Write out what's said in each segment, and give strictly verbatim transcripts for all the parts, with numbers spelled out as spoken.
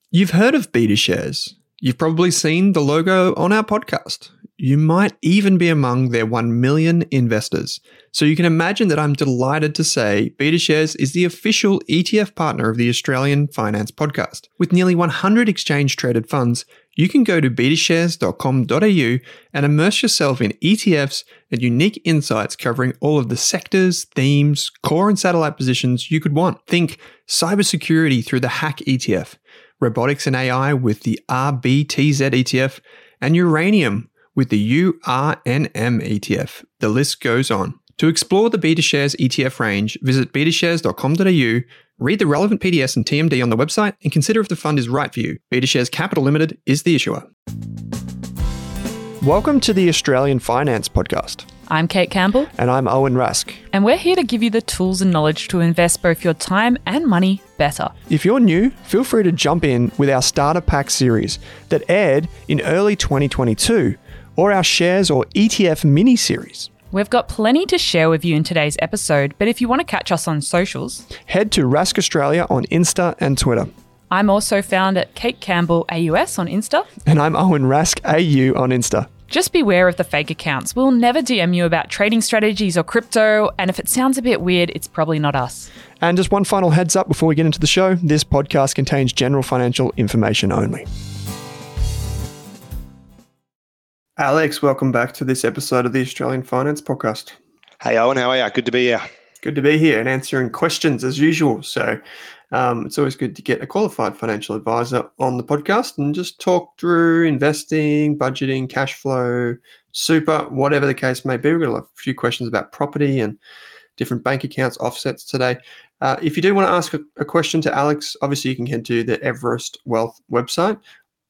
You've heard of BetaShares. You've probably seen the logo on our podcast. You might even be among their one million investors. So you can imagine that I'm delighted to say BetaShares is the official E T F partner of the Australian Finance Podcast. With nearly one hundred exchange-traded funds, you can go to beta shares dot com dot a u and immerse yourself in E T Fs and unique insights covering all of the sectors, themes, core and satellite positions you could want. Think cybersecurity through the Hack E T F, robotics and A I with the R B T Z E T F, and uranium with the U R N M E T F. The list goes on. To explore the BetaShares E T F range, visit beta shares dot com dot a u, read the relevant P D S and T M D on the website, and consider if the fund is right for you. BetaShares Capital Limited is the issuer. Welcome to the Australian Finance Podcast. I'm Kate Campbell. And I'm Owen Rask. And we're here to give you the tools and knowledge to invest both your time and money better. If you're new, feel free to jump in with our Starter Pack series that aired in early twenty twenty-two, or our Shares or E T F mini-series. We've got plenty to share with you in today's episode, but if you want to catch us on socials, head to Rask Australia on Insta and Twitter. I'm also found at Kate Campbell A U S on Insta. And I'm Owen Rask A U on Insta. Just beware of the fake accounts. We'll never D M you about trading strategies or crypto, and if it sounds a bit weird, it's probably not us. And just one final heads up before we get into the show, this podcast contains general financial information only. Alex, welcome back to this episode of the Australian Finance Podcast. Hey Owen, how are you? Good to be here. Good to be here and answering questions as usual. So um, it's always good to get a qualified financial advisor on the podcast and just talk through investing, budgeting, cash flow, super, whatever the case may be. We've got a few questions about property and different bank accounts, offsets today. Uh, if you do want to ask a, a question to Alex, obviously you can head to the Everest Wealth website,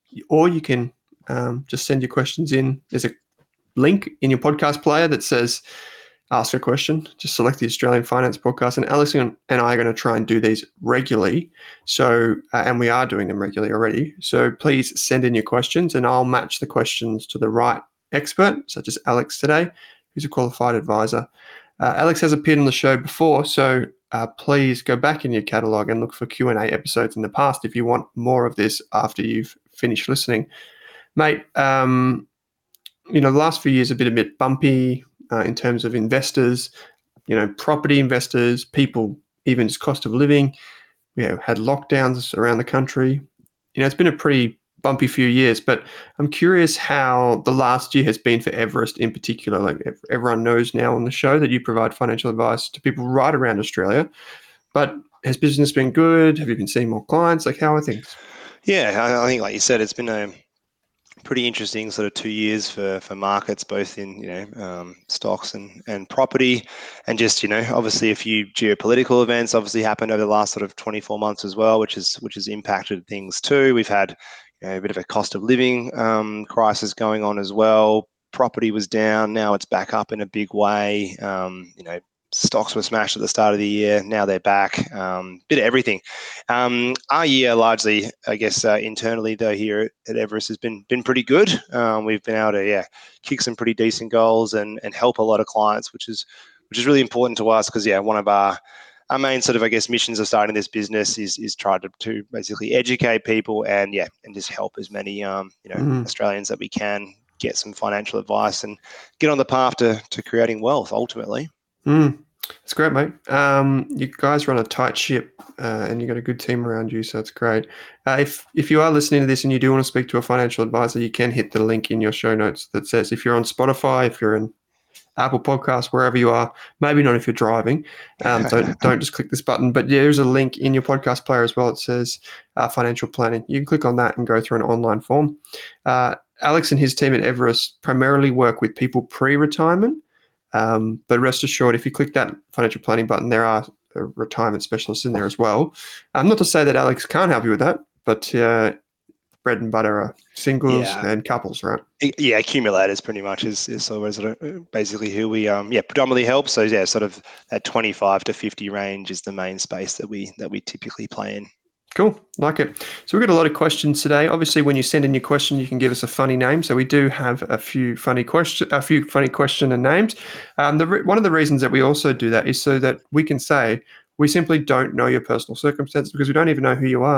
or you can um, just send your questions in. There's a link in your podcast player that says ask a question. Just select the Australian Finance Podcast, and Alex and I are going to try and do these regularly. So, uh, and we are doing them regularly already. So please send in your questions, and I'll match the questions to the right expert, such as Alex today, who's a qualified advisor. Uh, Alex has appeared on the show before, so uh, please go back in your catalogue and look for Q and A episodes in the past if you want more of this after you've finished listening. Mate, um, you know, the last few years have been a bit bumpy uh, in terms of investors, you know, property investors, people, even just cost of living. We have had lockdowns around the country. You know, it's been a pretty bumpy few years, but I'm curious how the last year has been for Everest in particular. Like everyone knows now on the show that you provide financial advice to people right around Australia, but has business been good? Have you been seeing more clients? Like, how are things? Yeah, I, I think like you said, it's been a pretty interesting sort of two years for, for markets, both in, you know, um, stocks and, and property, and just, you know, obviously a few geopolitical events obviously happened over the last sort of twenty-four months as well, which is, which has impacted things too. We've had, you know, a bit of a cost of living um, crisis going on as well. Property was down, now it's back up in a big way. Um, you know, stocks were smashed at the start of the year, now they're back. Um, bit of everything. Um, our year largely, I guess, uh, internally though here at Everest has been been pretty good. Um, we've been able to yeah kick some pretty decent goals and and help a lot of clients, which is which is really important to us because yeah one of our Our main sort of, I guess, missions of starting this business is is try to, to basically educate people and yeah, and just help as many um, you know mm. Australians that we can get some financial advice and get on the path to to creating wealth ultimately. Mm. That's great, mate. Um, you guys run a tight ship, uh, and you got a good team around you, so that's great. Uh, if if you are listening to this and you do want to speak to a financial advisor, you can hit the link in your show notes that says if you're on Spotify, if you're in Apple Podcasts, wherever you are, maybe not if you're driving, um, don't, don't just click this button, but there's a link in your podcast player as well. It says uh, financial planning. You can click on that and go through an online form. Uh, Alex and his team at Everest primarily work with people pre-retirement, um, but rest assured, if you click that financial planning button, there are retirement specialists in there as well. Um, not to say that Alex can't help you with that, but uh, bread and butter are singles yeah. and couples, right? Yeah, accumulators pretty much is, is sort of basically who we um yeah predominantly help. So yeah, sort of that twenty-five to fifty range is the main space that we that we typically play in. Cool, like it. So we've got a lot of questions today. Obviously, when you send in your question, you can give us a funny name. So we do have a few funny question, a few funny question and names. Um, the one of the reasons that we also do that is so that we can say we simply don't know your personal circumstances because we don't even know who you are.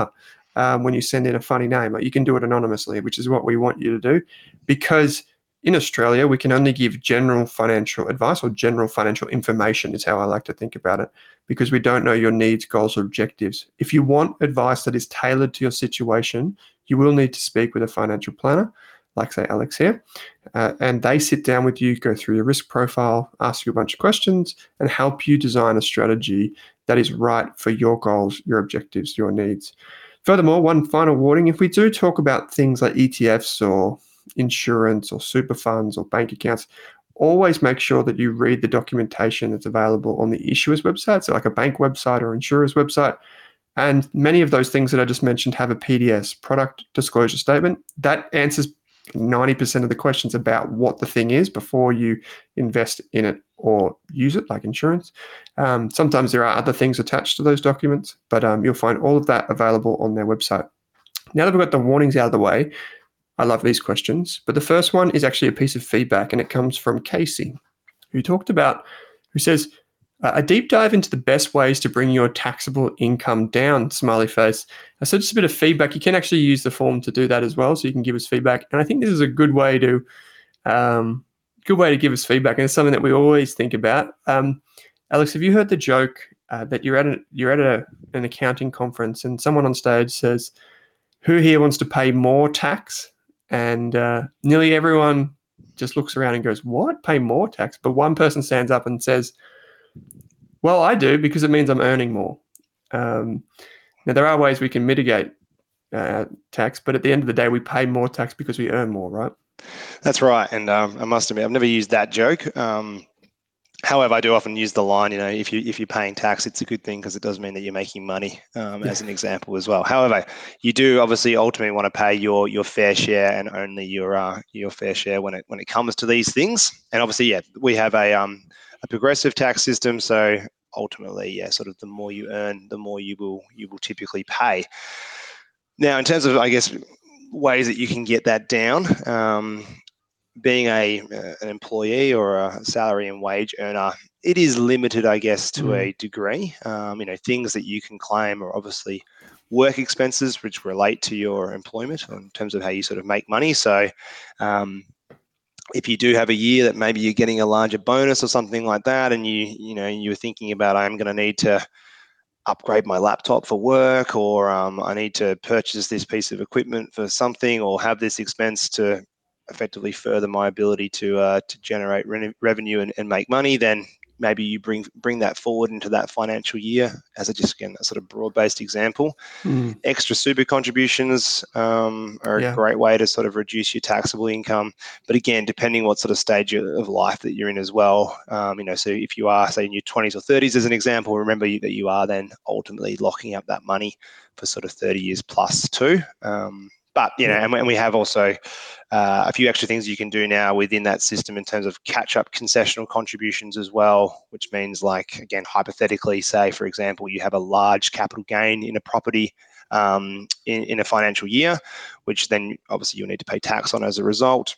um, when you send in a funny name. Like, you can do it anonymously, which is what we want you to do, because in Australia, we can only give general financial advice, or general financial information is how I like to think about it, because we don't know your needs, goals, or objectives. If you want advice that is tailored to your situation, you will need to speak with a financial planner, like, say, Alex here, uh, and they sit down with you, go through your risk profile, ask you a bunch of questions, and help you design a strategy that is right for your goals, your objectives, your needs. Furthermore, one final warning: if we do talk about things like E T Fs or insurance or super funds or bank accounts, always make sure that you read the documentation that's available on the issuer's website, so like a bank website or insurer's website. And many of those things that I just mentioned have a P D S, product disclosure statement, that answers ninety percent of the questions about what the thing is before you invest in it or use it, like insurance. Um, sometimes there are other things attached to those documents, but um, you'll find all of that available on their website. Now that we've got the warnings out of the way, I love these questions, but the first one is actually a piece of feedback, and it comes from Casey, who talked about, who says, a deep dive into the best ways to bring your taxable income down, smiley face. So just a bit of feedback. You can actually use the form to do that as well, so you can give us feedback. And I think this is a good way to, um, good way to give us feedback, and it's something that we always think about. Um, Alex, have you heard the joke uh, that you're at a, you're at a, an accounting conference and someone on stage says, "Who here wants to pay more tax?" And uh, nearly everyone just looks around and goes, "What? Pay more tax?" But one person stands up and says, "Well, I do, because it means I'm earning more." Um, now, there are ways we can mitigate uh, tax, but at the end of the day, we pay more tax because we earn more, right? That's right. And um, I must admit, I've never used that joke. Um, however, I do often use the line, you know, if, you, if you're paying tax, it's a good thing because it does mean that you're making money, um, yeah. as an example as well. However, you do obviously ultimately want to pay your your fair share, and only your uh, your fair share when it when it comes to these things. And obviously, yeah, we have a um, a progressive tax system, so ultimately, yeah, sort of the more you earn, the more you will you will typically pay. Now, in terms of, I guess, ways that you can get that down, um, being a uh, an employee or a salary and wage earner, it is limited, I guess, to mm. a degree. Um, you know, things that you can claim are obviously work expenses, which relate to your employment in terms of how you sort of make money. So, um, if you do have a year that maybe you're getting a larger bonus or something like that, and you you know you're thinking about, I'm going to need to upgrade my laptop for work, or um, I need to purchase this piece of equipment for something, or have this expense to effectively further my ability to uh, to generate re- revenue and, and make money, then maybe you bring bring that forward into that financial year as a just again a sort of broad-based example. Mm. Extra super contributions um, are yeah. a great way to sort of reduce your taxable income. But again, depending what sort of stage of life that you're in as well, um, you know, so if you are, say, in your twenties or thirties as an example, remember that you are then ultimately locking up that money for sort of thirty years plus too. Um, But, you know, and, and we have also uh, a few extra things you can do now within that system in terms of catch-up concessional contributions as well, which means, like, again, hypothetically, say, for example, you have a large capital gain in a property um, in, in a financial year, which then obviously you'll need to pay tax on as a result.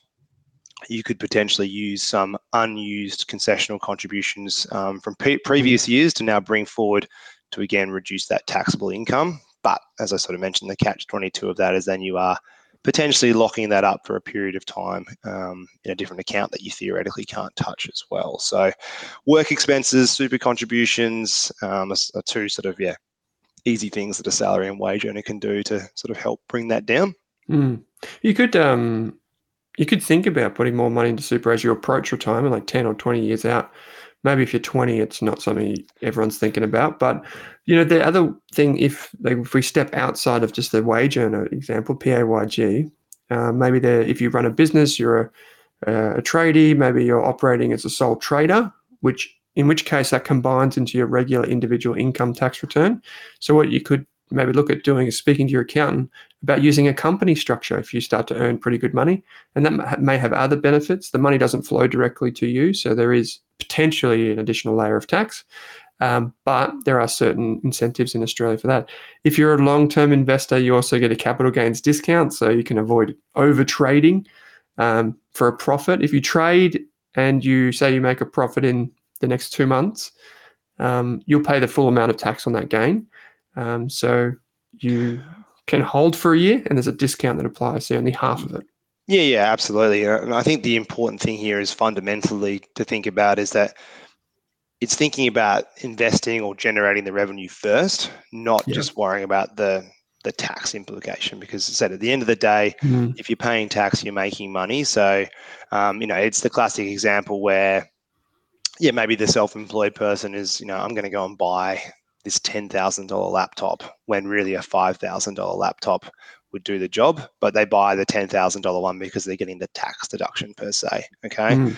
You could potentially use some unused concessional contributions um, from pre- previous years to now bring forward to, again, reduce that taxable income. But as I sort of mentioned, the catch twenty-two of that is then you are potentially locking that up for a period of time um, in a different account that you theoretically can't touch as well. So work expenses, super contributions um, are, are two sort of, yeah, easy things that a salary and wage earner can do to sort of help bring that down. Mm. You could um, you could think about putting more money into super as you approach retirement, like ten or twenty years out. Maybe if you're twenty, it's not something everyone's thinking about. But, you know, the other thing, if like, if we step outside of just the wage earner example, P A Y G, uh, maybe the, if you run a business, you're a, uh, a tradie, maybe you're operating as a sole trader, which in which case that combines into your regular individual income tax return. So what you could maybe look at doing is speaking to your accountant about using a company structure if you start to earn pretty good money. And that may have other benefits. The money doesn't flow directly to you, so there is potentially an additional layer of tax, um, but there are certain incentives in Australia for that. If you're a long-term investor, you also get a capital gains discount, so you can avoid over trading um, for a profit. If you trade and you say you make a profit in the next two months, um, you'll pay the full amount of tax on that gain. Um, so you can hold for a year, and there's a discount that applies, so only half of it. Yeah, yeah, absolutely. Uh, And I think the important thing here is fundamentally to think about is that it's thinking about investing or generating the revenue first, not Yeah. just worrying about the the tax implication. Because as I said, at the end of the day, Mm. if you're paying tax, you're making money. So, um, you know, it's the classic example where, yeah, maybe the self-employed person is, you know, I'm going to go and buy this ten thousand dollars laptop when really a five thousand dollars laptop would do the job, but they buy the ten thousand dollars one because they're getting the tax deduction per se. Okay. Mm.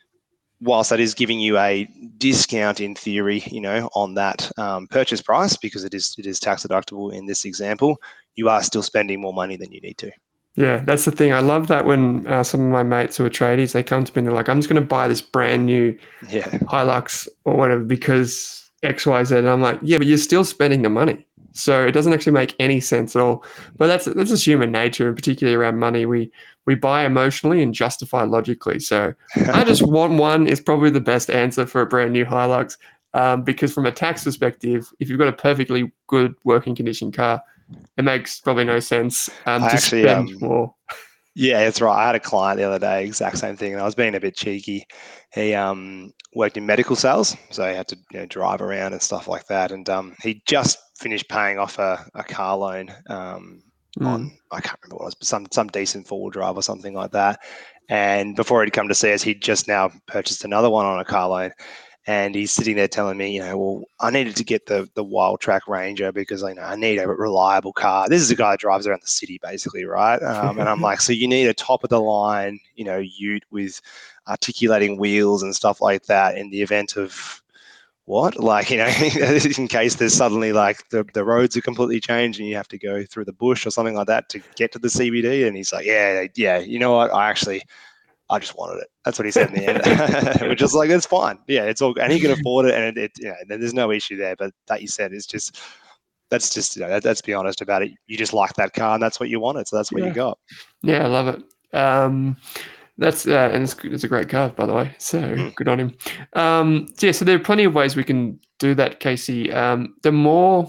Whilst that is giving you a discount in theory, you know, on that um, purchase price, because it is it is tax deductible in this example, you are still spending more money than you need to. Yeah, that's the thing. I love that when uh, some of my mates who are tradies, they come to me and they're like, I'm just going to buy this brand new Yeah. Hilux or whatever because X, Y, Z. And I'm like, yeah, but you're still spending the money. So it doesn't actually make any sense at all. But that's that's just human nature, and particularly around money. We we buy emotionally and justify logically. So I just want one is probably the best answer for a brand new Hilux. Um, because from a tax perspective, if you've got a perfectly good working condition car, it makes probably no sense um, I to actually, spend um, more. yeah, that's right. I had a client the other day, exact same thing, and I was being a bit cheeky. He um, worked in medical sales, so he had to, you know, drive around and stuff like that. And um, he just finished paying off a, a car loan um, on, Mm. I can't remember what it was, but some some decent four-wheel drive or something like that. And before he'd come to see us, he'd just now purchased another one on a car loan. And he's sitting there telling me, you know, well, I needed to get the the Wild Track Ranger because, you know, I need a reliable car. This is a guy that drives around the city, basically, right? Um, and I'm like, so you need a top of the line, you know, ute with articulating wheels and stuff like that in the event of what? Like, you know, in case there's suddenly like the, the roads are completely changed and you have to go through the bush or something like that to get to the C B D. And he's like, yeah, yeah, you know what? I actually I just wanted it. That's what he said in the end, which is like, it's fine. Yeah, it's all, and he can afford it, and it, it you know, there's no issue there. But that you said is just, that's just, you know, that, let's be honest about it. You just like that car, and that's what you wanted, so that's what Yeah. you got. Yeah, I love it. Um, that's uh, and it's, it's a great car, by the way. So Mm. good on him. Um, so yeah, so there are plenty of ways we can do that, Casey. Um, the more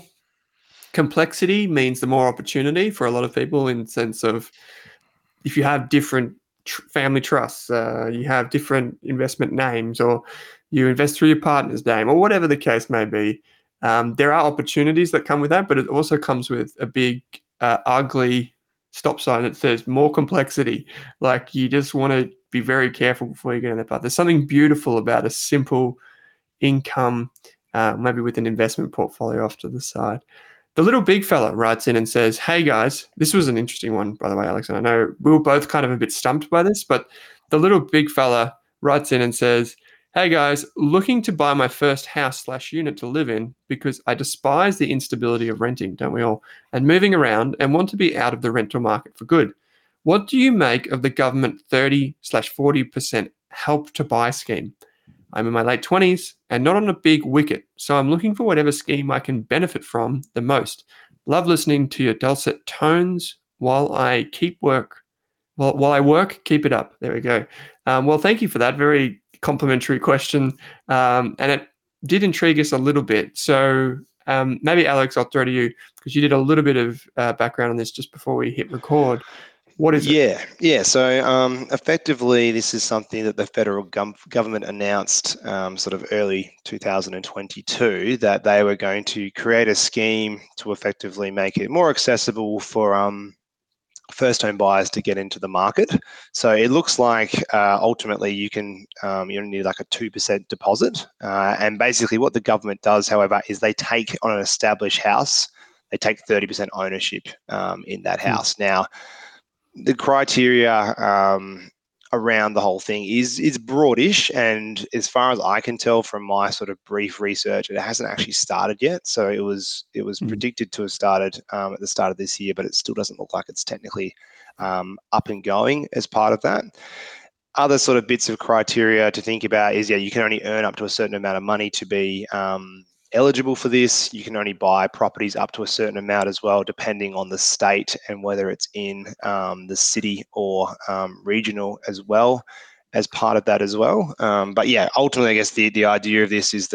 complexity means the more opportunity for a lot of people, in the sense of if you have different tr- family trusts, uh, you have different investment names, or you invest through your partner's name, or whatever the case may be. Um, there are opportunities that come with that, but it also comes with a big, uh, ugly stop sign that says more complexity. Like, you just want to be very careful before you get in that path. There's something beautiful about a simple income, uh, maybe with an investment portfolio off to the side. The little big fella writes in and says, hey guys, this was an interesting one, by the way, Alex. And I know we were both kind of a bit stumped by this, but the little big fella writes in and says, hey guys, looking to buy my first house slash unit to live in because I despise the instability of renting, don't we all, and moving around, and want to be out of the rental market for good. What do you make of the government thirty slash forty percent help to buy scheme? I'm in my late twenties and not on a big wicket, so I'm looking for whatever scheme I can benefit from the most. Love listening to your dulcet tones while I keep work. Well, while I work, keep it up. There we go. Um, well, thank you for that very complimentary question, um, and it did intrigue us a little bit. So um, maybe Alex, I'll throw to you because you did a little bit of uh, background on this just before we hit record. What is it? Yeah, yeah. So um, effectively, this is something that the federal gov- government announced um, sort of early two thousand twenty-two, that they were going to create a scheme to effectively make it more accessible for um, first home buyers to get into the market. So it looks like uh, ultimately you can um, you only need like a two percent deposit. Uh, and basically what the government does, however, is they take on an established house, they take thirty percent ownership um, in that house. Mm. Now, the criteria um, around the whole thing is is broadish, and as far as I can tell from my sort of brief research, it hasn't actually started yet. So it was it was mm. predicted to have started um, at the start of this year, but it still doesn't look like it's technically um, up and going as part of that. Other sort of bits of criteria to think about is, yeah, you can only earn up to a certain amount of money to be um, eligible for this. You can only buy properties up to a certain amount as well, depending on the state and whether it's in um, the city or um, regional as well as part of that as well. Um, but yeah, ultimately, I guess the, the idea of this is that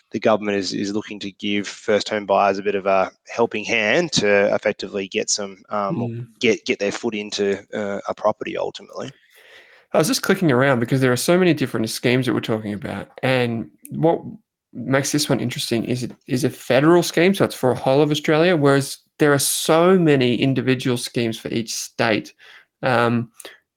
the government is, is looking to give first home buyers a bit of a helping hand to effectively get some um, Mm. get get their foot into uh, a property ultimately. I was just clicking around because there are so many different schemes that we're talking about. And what makes this one interesting is it is a federal scheme, so it's for a whole of Australia, whereas there are so many individual schemes for each state. Um,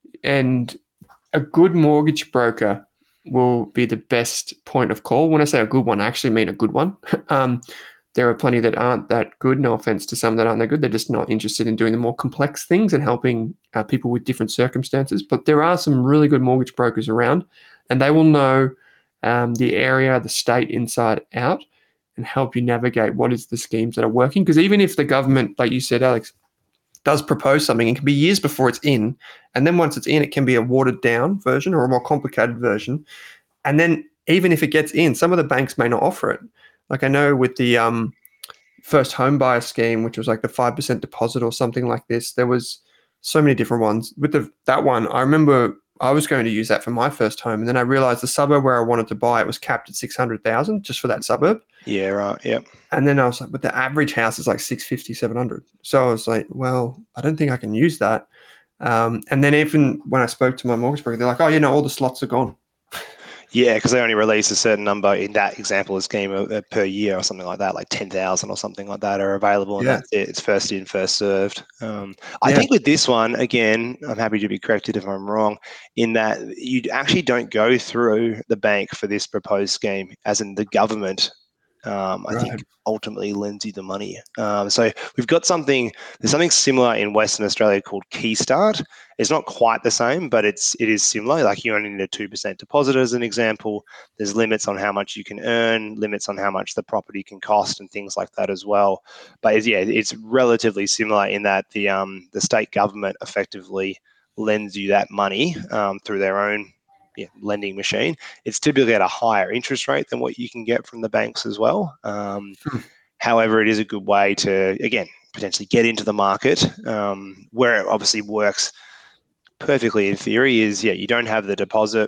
and a good mortgage broker will be the best point of call. When I say a good one, I actually mean a good one. um, there are plenty that aren't that good. No offense to some that aren't that good. They're just not interested in doing the more complex things and helping uh, people with different circumstances. But there are some really good mortgage brokers around, and they will know um, the area, the state inside out, and help you navigate what is the schemes that are working. Because even if the government, like you said, Alex, does propose something, it can be years before it's in. And then once it's in, it can be a watered down version or a more complicated version. And then even if it gets in, some of the banks may not offer it. Like I know with the um, first home buyer scheme, which was like the five percent deposit or something like this, there was so many different ones. With the that one, I remember I was going to use that for my first home. And then I realized the suburb where I wanted to buy it was capped at six hundred thousand just for that suburb. Yeah, right. Yep. And then I was like, but the average house is like six fifty, seven hundred. So I was like, well, I don't think I can use that. Um, and then even when I spoke to my mortgage broker, they're like, oh, you know, all the slots are gone. Yeah, because they only release a certain number in that example of scheme uh, per year or something like that, like ten thousand or something like that are available, and Yeah. that's it. It's first in, first served. Um, I Yeah. think with this one, again, I'm happy to be corrected if I'm wrong, in that you actually don't go through the bank for this proposed scheme, as in the government, um, I Right. think ultimately lends you the money. Um, so we've got something, there's something similar in Western Australia called Keystart. It's not quite the same, but it's it is similar. Like you only need a two percent deposit as an example. There's limits on how much you can earn, limits on how much the property can cost, and things like that as well. But it's, yeah, it's relatively similar in that the um the state government effectively lends you that money um, through their own yeah, lending machine. It's typically at a higher interest rate than what you can get from the banks as well. Um, Hmm. However, it is a good way to, again, potentially get into the market. Um, where it obviously works perfectly in theory is, yeah, you don't have the deposit.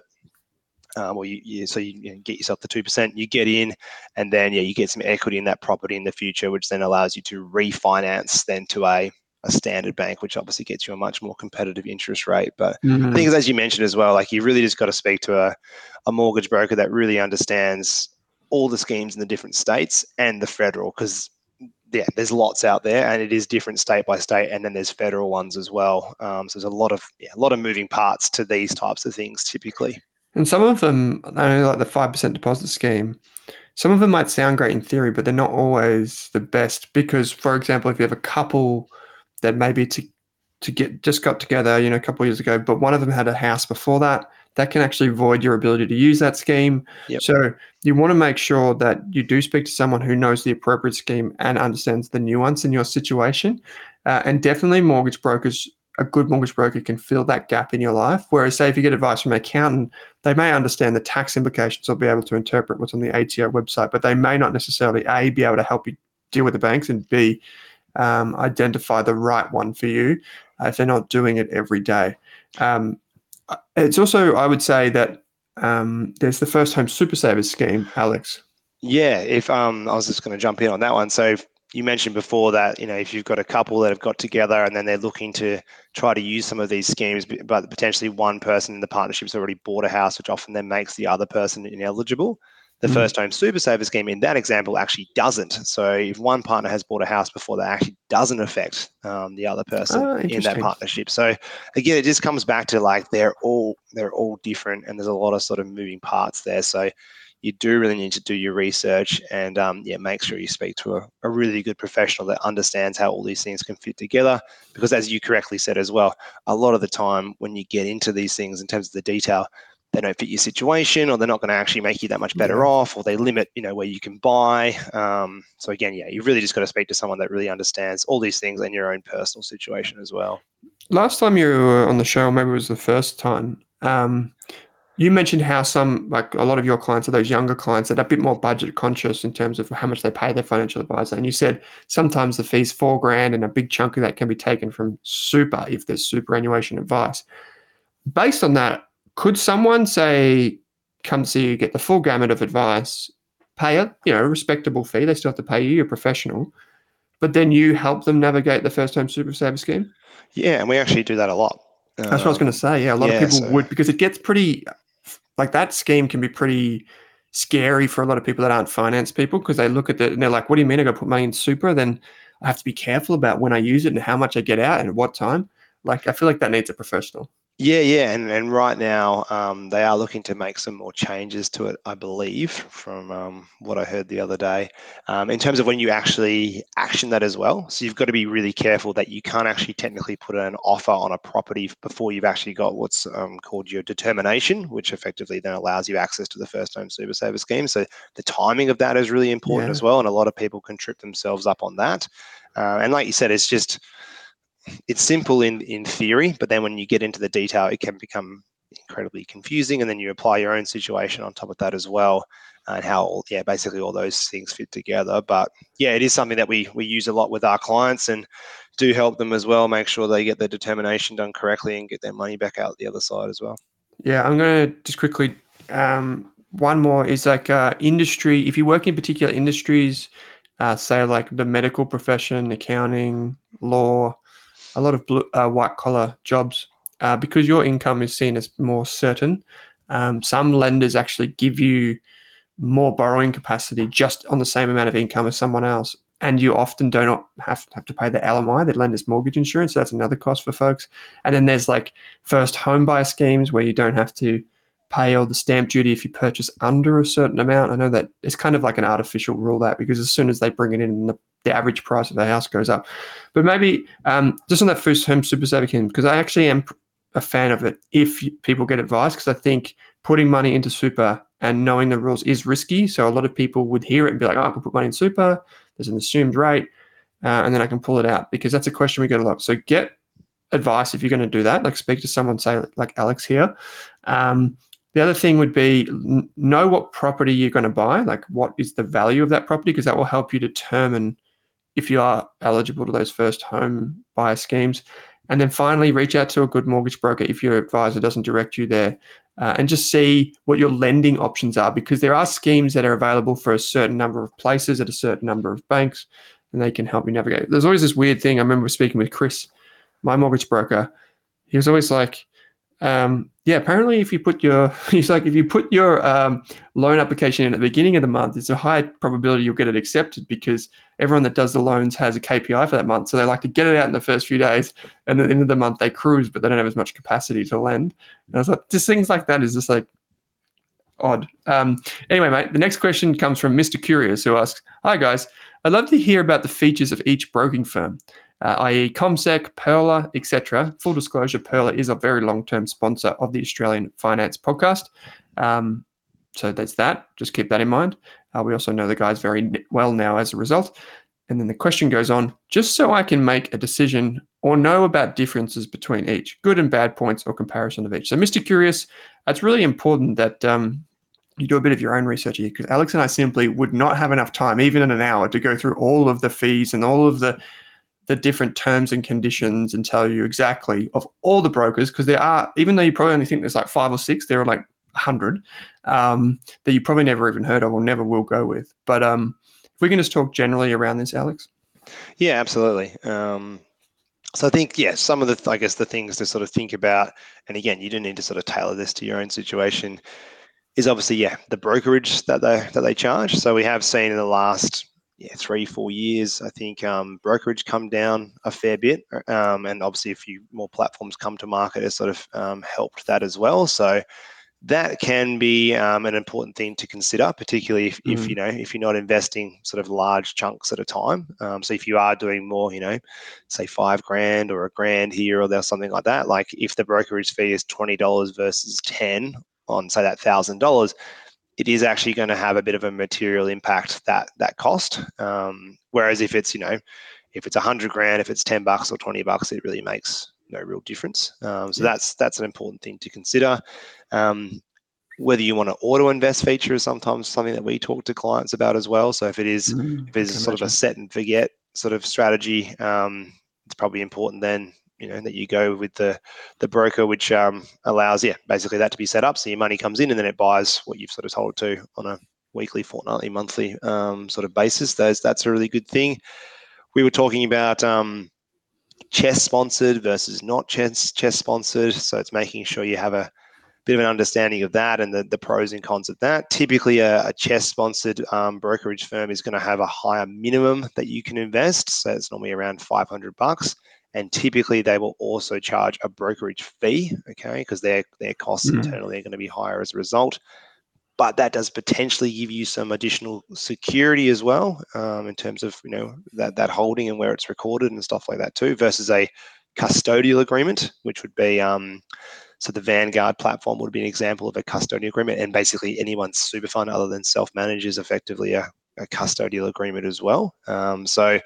Um, or you, you so you, you know, get yourself the two percent, you get in, and then yeah, you get some equity in that property in the future, which then allows you to refinance then to a a standard bank, which obviously gets you a much more competitive interest rate. But Mm. I think, as you mentioned as well, like you really just got to speak to a, a mortgage broker that really understands all the schemes in the different states and the federal, because yeah, there's lots out there, and it is different state by state, and then there's federal ones as well. Um, so there's a lot of yeah, a lot of moving parts to these types of things typically. And some of them, I know, like the five percent deposit scheme, some of them might sound great in theory, but they're not always the best because, for example, if you have a couple that maybe to to get just got together, you know, a couple of years ago, but one of them had a house before that, that can actually void your ability to use that scheme. Yep. So you want to make sure that you do speak to someone who knows the appropriate scheme and understands the nuance in your situation. Uh, and definitely mortgage brokers, a good mortgage broker can fill that gap in your life. Whereas say if you get advice from an accountant, they may understand the tax implications or be able to interpret what's on the A T O website, but they may not necessarily A, be able to help you deal with the banks, and B, um, identify the right one for you uh, if they're not doing it every day. Um, it's also, I would say that um, there's the First Home Super Savers scheme, Alex. Yeah, if um, I was just going to jump in on that one. So if you mentioned before that, you know, if you've got a couple that have got together and then they're looking to try to use some of these schemes, but potentially one person in the partnership's already bought a house, which often then makes the other person ineligible. The mm. First Home Super Saver scheme in that example actually doesn't. So if one partner has bought a house before, that actually doesn't affect um, the other person oh, in that partnership. So again, it just comes back to like they're all they're all different, and there's a lot of sort of moving parts there. So you do really need to do your research and um, yeah, make sure you speak to a, a really good professional that understands how all these things can fit together. Because as you correctly said as well, a lot of the time when you get into these things in terms of the detail, they don't fit your situation, or they're not going to actually make you that much better yeah. off, or they limit, you know, where you can buy. Um, so again, yeah, you've really just got to speak to someone that really understands all these things and your own personal situation as well. Last time you were on the show, maybe it was the first time, um, you mentioned how some, like a lot of your clients are those younger clients that are a bit more budget conscious in terms of how much they pay their financial advisor. And you said sometimes the fee's four grand and a big chunk of that can be taken from super if there's superannuation advice. Based on that, could someone say, come see you, get the full gamut of advice, pay a you know respectable fee. They still have to pay you. You're a professional, but then you help them navigate the first home super saver scheme. Yeah, and we actually do that a lot. That's what I was going to say. Yeah, a lot yeah, of people so- would, because it gets pretty, like that scheme can be pretty scary for a lot of people that aren't finance people, because they look at it and they're like, what do you mean I got to put money in super? Then I have to be careful about when I use it and how much I get out and at what time. Like, I feel like that needs a professional. Yeah, yeah, and, and right now um, they are looking to make some more changes to it, I believe, from um, what I heard the other day, um, in terms of when you actually action that as well. So you've got to be really careful that you can't actually technically put an offer on a property before you've actually got what's um, called your determination, which effectively then allows you access to the first home super saver scheme. So the timing of that is really important Yeah. as well, and a lot of people can trip themselves up on that. Uh, and like you said, it's just it's simple in in theory, but then when you get into the detail, it can become incredibly confusing, and then you apply your own situation on top of that as well, and how yeah basically all those things fit together. But yeah, it is something that we we use a lot with our clients, and do help them as well, make sure they get their determination done correctly and get their money back out the other side as well. Yeah, I'm going to just quickly, um, one more is like uh, industry. If you work in particular industries, uh, say like the medical profession, accounting, law, a lot of blue, uh, white collar jobs, uh, because your income is seen as more certain. Um, some lenders actually give you more borrowing capacity just on the same amount of income as someone else, and you often do not have, have to pay the L M I, the lender's mortgage insurance. So that's another cost for folks. And then there's like first home buyer schemes where you don't have to pay all the stamp duty if you purchase under a certain amount. I know that it's kind of like an artificial rule, that because as soon as they bring it in, the, the average price of the house goes up. But maybe um, just on that first home super saver scheme, because I actually am a fan of it if people get advice, because I think putting money into super and knowing the rules is risky. So a lot of people would hear it and be like, oh, I can put money in super, there's an assumed rate, uh, and then I can pull it out, because that's a question we get a lot. So get advice if you're going to do that. Like, speak to someone, say like Alex here. Um, the other thing would be n- know what property you're going to buy, like what is the value of that property, because that will help you determine if you are eligible to those first home buyer schemes. And then finally, reach out to a good mortgage broker if your advisor doesn't direct you there, uh, and just see what your lending options are, because there are schemes that are available for a certain number of places at a certain number of banks, and they can help you navigate. There's always this weird thing. I remember speaking with Chris, my mortgage broker. He was always like, um, yeah, apparently if you put your, he's like, if you put your um, loan application in at the beginning of the month, it's a high probability you'll get it accepted, because everyone that does the loans has a K P I for that month. So they like to get it out in the first few days, and at the end of the month they cruise, but they don't have as much capacity to lend. And I was like, just things like that is just like odd. Um, anyway, mate, the next question comes from Mister Curious, who asks, hi guys, I'd love to hear about the features of each broking firm. Uh, that is. CommSec, Perla, et cetera. Full disclosure, Perla is a very long-term sponsor of the Australian Finance Podcast. Um, so that's that. Just keep that in mind. Uh, we also know the guys very well now as a result. And then the question goes on, just so I can make a decision or know about differences between each, good and bad points or comparison of each. So Mister Curious, it's really important that um, you do a bit of your own research here, because Alex and I simply would not have enough time, even in an hour, to go through all of the fees and all of the the different terms and conditions and tell you exactly of all the brokers, because there are, even though you probably only think there's like five or six, there are like a hundred um, that you probably never even heard of or never will go with. But um, if we can just talk generally around this, Alex. Yeah, absolutely. Um, so I think, yeah, some of the, I guess, the things to sort of think about, and again, you do need to sort of tailor this to your own situation, is obviously, yeah, the brokerage that they that they charge. So we have seen in the last yeah, three, four years, I think um, brokerage come down a fair bit. Um, and obviously a few more platforms come to market has sort of um, helped that as well. So that can be um, an important thing to consider, particularly if, mm. if, you know, if you're not investing sort of large chunks at a time. Um, so if you are doing more, you know, say five grand or a grand here or there's something like that, like if the brokerage fee is twenty dollars versus ten on, say, that one thousand dollars, it is actually going to have a bit of a material impact, that that cost. Um, whereas if it's, you know, if it's a hundred grand, if it's ten bucks or twenty bucks, it really makes no real difference. Um, so yeah. that's that's an important thing to consider. Um, whether you want to auto invest feature is sometimes something that we talk to clients about as well. So if it is mm, if it is sort imagine. of a set and forget sort of strategy, um, it's probably important then, you know, that you go with the the broker, which um, allows, yeah, basically that to be set up. So your money comes in and then it buys what you've sort of told it to on a weekly, fortnightly, monthly um, sort of basis. Those that's a really good thing. We were talking about um, CHESS sponsored versus not CHESS CHESS sponsored. So it's making sure you have a bit of an understanding of that and the, the pros and cons of that. Typically, a, a CHESS sponsored um, brokerage firm is going to have a higher minimum that you can invest. So it's normally around five hundred bucks. And typically, they will also charge a brokerage fee, okay, because their their costs mm-hmm. internally are going to be higher as a result. But that does potentially give you some additional security as well, um, in terms of, you know, that that holding and where it's recorded and stuff like that too, versus a custodial agreement, which would be um, so the Vanguard platform would be an example of a custodial agreement, and basically anyone's super fund other than self-managed is effectively a, a custodial agreement as well. Um, so,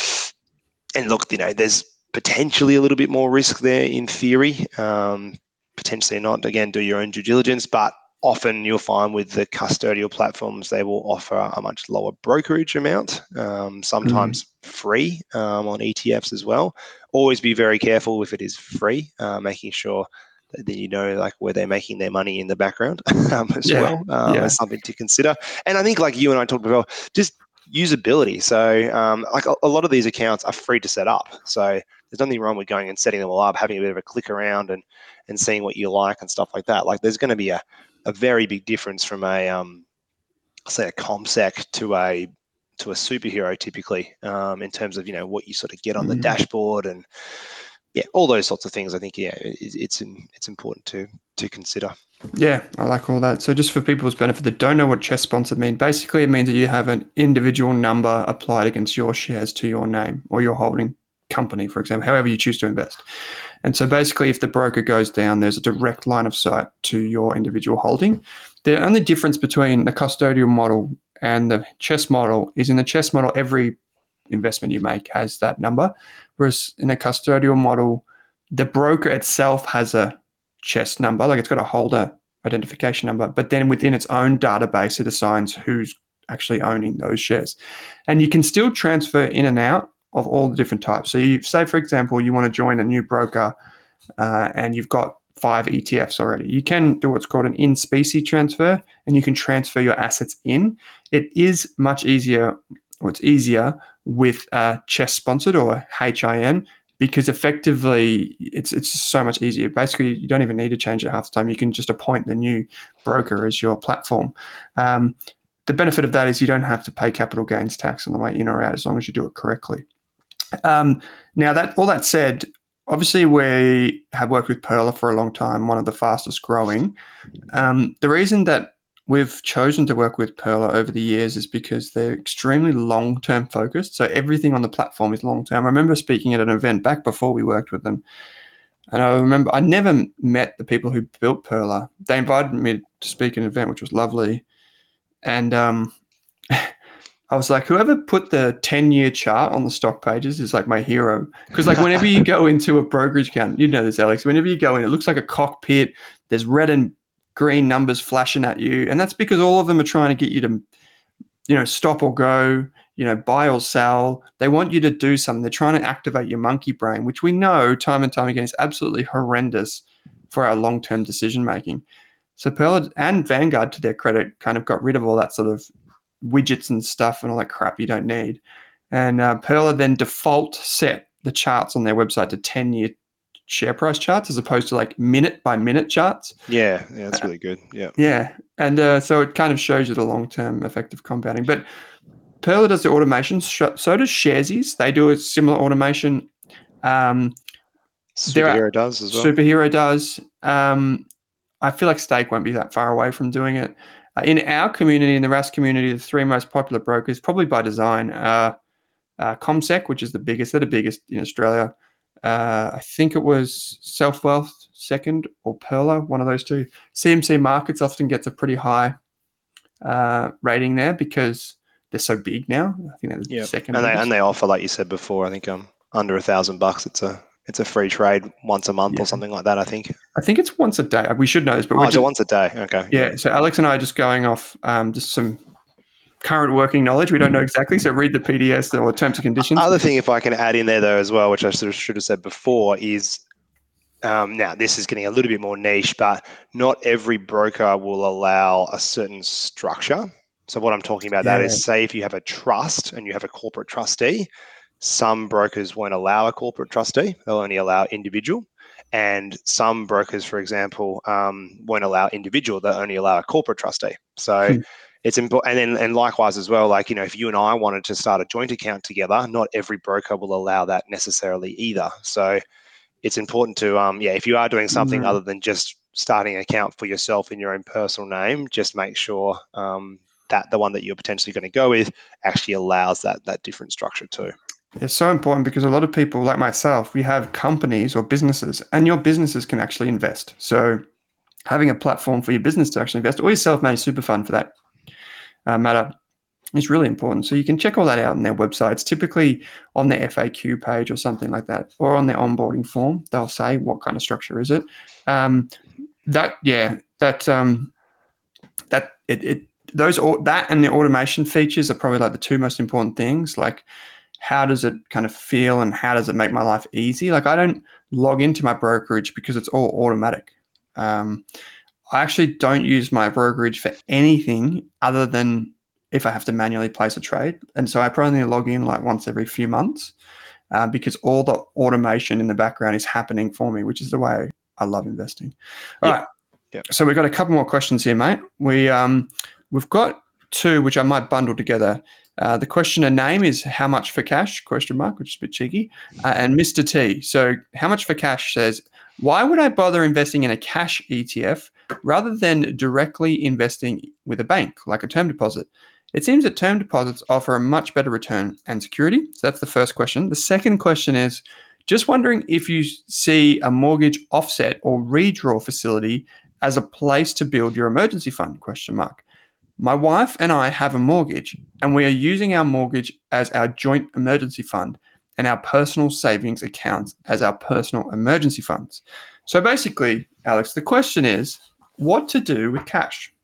and look, you know, there's potentially a little bit more risk there in theory, um, potentially not. Again, do your own due diligence, but often you'll find with the custodial platforms, they will offer a much lower brokerage amount, um, sometimes mm. free um, on E T Fs as well. Always be very careful if it is free, uh, making sure that you know like where they're making their money in the background um, as yeah. well um, yeah. as something to consider. And I think like you and I talked before, just usability. So um, like a, a lot of these accounts are free to set up. So there's nothing wrong with going and setting them all up, having a bit of a click around and and seeing what you like and stuff like that. Like there's going to be a, a very big difference from a um, say a CommSec to a to a superhero typically um, in terms of, you know, what you sort of get on mm-hmm. the dashboard and yeah, all those sorts of things. I think yeah, it, it's in, it's important to to consider. Yeah, I like all that. So just for people's benefit that don't know what CHESS sponsored mean, basically it means that you have an individual number applied against your shares to your name or your holding company, for example, however you choose to invest. And so basically if the broker goes down, there's a direct line of sight to your individual holding. The only difference between the custodial model and the CHESS model is in the CHESS model, every investment you make has that number, whereas in a custodial model, the broker itself has a CHESS number, like it's got a holder identification number, but then within its own database, it assigns who's actually owning those shares. And you can still transfer in and out of all the different types. So you say, for example, you want to join a new broker uh, and you've got five E T Fs already. You can do what's called an in-specie transfer, and you can transfer your assets in. It is much easier, or it's easier with uh, CHESS sponsored or H I N, because effectively it's it's so much easier. Basically, you don't even need to change it half the time. You can just appoint the new broker as your platform. Um, the benefit of that is you don't have to pay capital gains tax on the way in or out as long as you do it correctly. Um, now, that all that said, obviously we have worked with Pearler for a long time, one of the fastest growing. Um, the reason that we've chosen to work with Pearler over the years is because they're extremely long-term focused. So everything on the platform is long-term. I remember speaking at an event back before we worked with them. And I remember I never met the people who built Pearler. They invited me to speak at an event, which was lovely. And um, I was like, whoever put the ten-year chart on the stock pages is like my hero. Because like whenever you go into a brokerage account, you know this, Alex, whenever you go in, it looks like a cockpit. There's red and green numbers flashing at you. And that's because all of them are trying to get you to, you know, stop or go, you know, buy or sell. They want you to do something. They're trying to activate your monkey brain, which we know time and time again is absolutely horrendous for our long-term decision-making. So Pearler and Vanguard, to their credit, kind of got rid of all that sort of widgets and stuff and all that crap you don't need. And uh, Pearler then default set the charts on their website to ten-year share price charts as opposed to like minute by minute charts. Yeah, yeah, that's really good. Yeah. Yeah. And uh, so it kind of shows you the long-term effect of compounding. But Pearler does the automation. So does Sharesies. They do a similar automation. Um, Superhero does as well. Superhero does. Um, I feel like Stake won't be that far away from doing it. Uh, in our community, in the R A S community, the three most popular brokers, probably by design, are uh, CommSec, which is the biggest. They're the biggest in Australia. Uh, I think it was Self-Wealth second, or Pearler, one of those two. C M C Markets often gets a pretty high uh, rating there because they're so big now. I think they're the yeah. second. And they, and they offer, like you said before, I think um under a thousand bucks. It's a it's a free trade once a month yeah. or something like that. I think. I think it's once a day. We should know this, but oh, we're it's just, once a day. Okay. Yeah, yeah. So Alex and I are just going off um, just some current working knowledge. We don't know exactly, so read the P D S or terms and conditions. Other thing, if I can add in there though as well, which I sort of should have said before, is um, now this is getting a little bit more niche, but not every broker will allow a certain structure. So what I'm talking about Yeah. that is, say if you have a trust and you have a corporate trustee, some brokers won't allow a corporate trustee. They'll only allow individual. And some brokers, for example, um, won't allow individual. They'll only allow a corporate trustee. So Hmm. it's important. And then, and likewise as well, like, you know, if you and I wanted to start a joint account together, not every broker will allow that necessarily either. So it's important to, um, yeah, if you are doing something Mm. other than just starting an account for yourself in your own personal name, just make sure um, that the one that you're potentially going to go with actually allows that that different structure too. It's so important because a lot of people like myself, we have companies or businesses, and your businesses can actually invest. So having a platform for your business to actually invest, or your self-managed super fund for that uh, matter, is really important. So you can check all that out on their websites, typically on their F A Q page or something like that, or on their onboarding form. They'll say what kind of structure is it. Um, that yeah, that um, that it, it those that and the automation features are probably like the two most important things. Like, how does it kind of feel and how does it make my life easy? Like, I don't log into my brokerage because it's all automatic. Um, I actually don't use my brokerage for anything other than if I have to manually place a trade. And so I probably log in like once every few months uh, because all the automation in the background is happening for me, which is the way I love investing. All Yep. right. Yep. So we've got a couple more questions here, mate. We, um, we've got two, which I might bundle together. Uh, the questioner name is how much for cash, question mark, which is a bit cheeky. Uh, and Mister T. So how much for cash says, why would I bother investing in a cash E T F rather than directly investing with a bank, like a term deposit? It seems that term deposits offer a much better return and security. So that's the first question. The second question is, just wondering if you see a mortgage offset or redraw facility as a place to build your emergency fund, question mark. My wife and I have a mortgage, and we are using our mortgage as our joint emergency fund and our personal savings accounts as our personal emergency funds. So basically, Alex, the question is what to do with cash?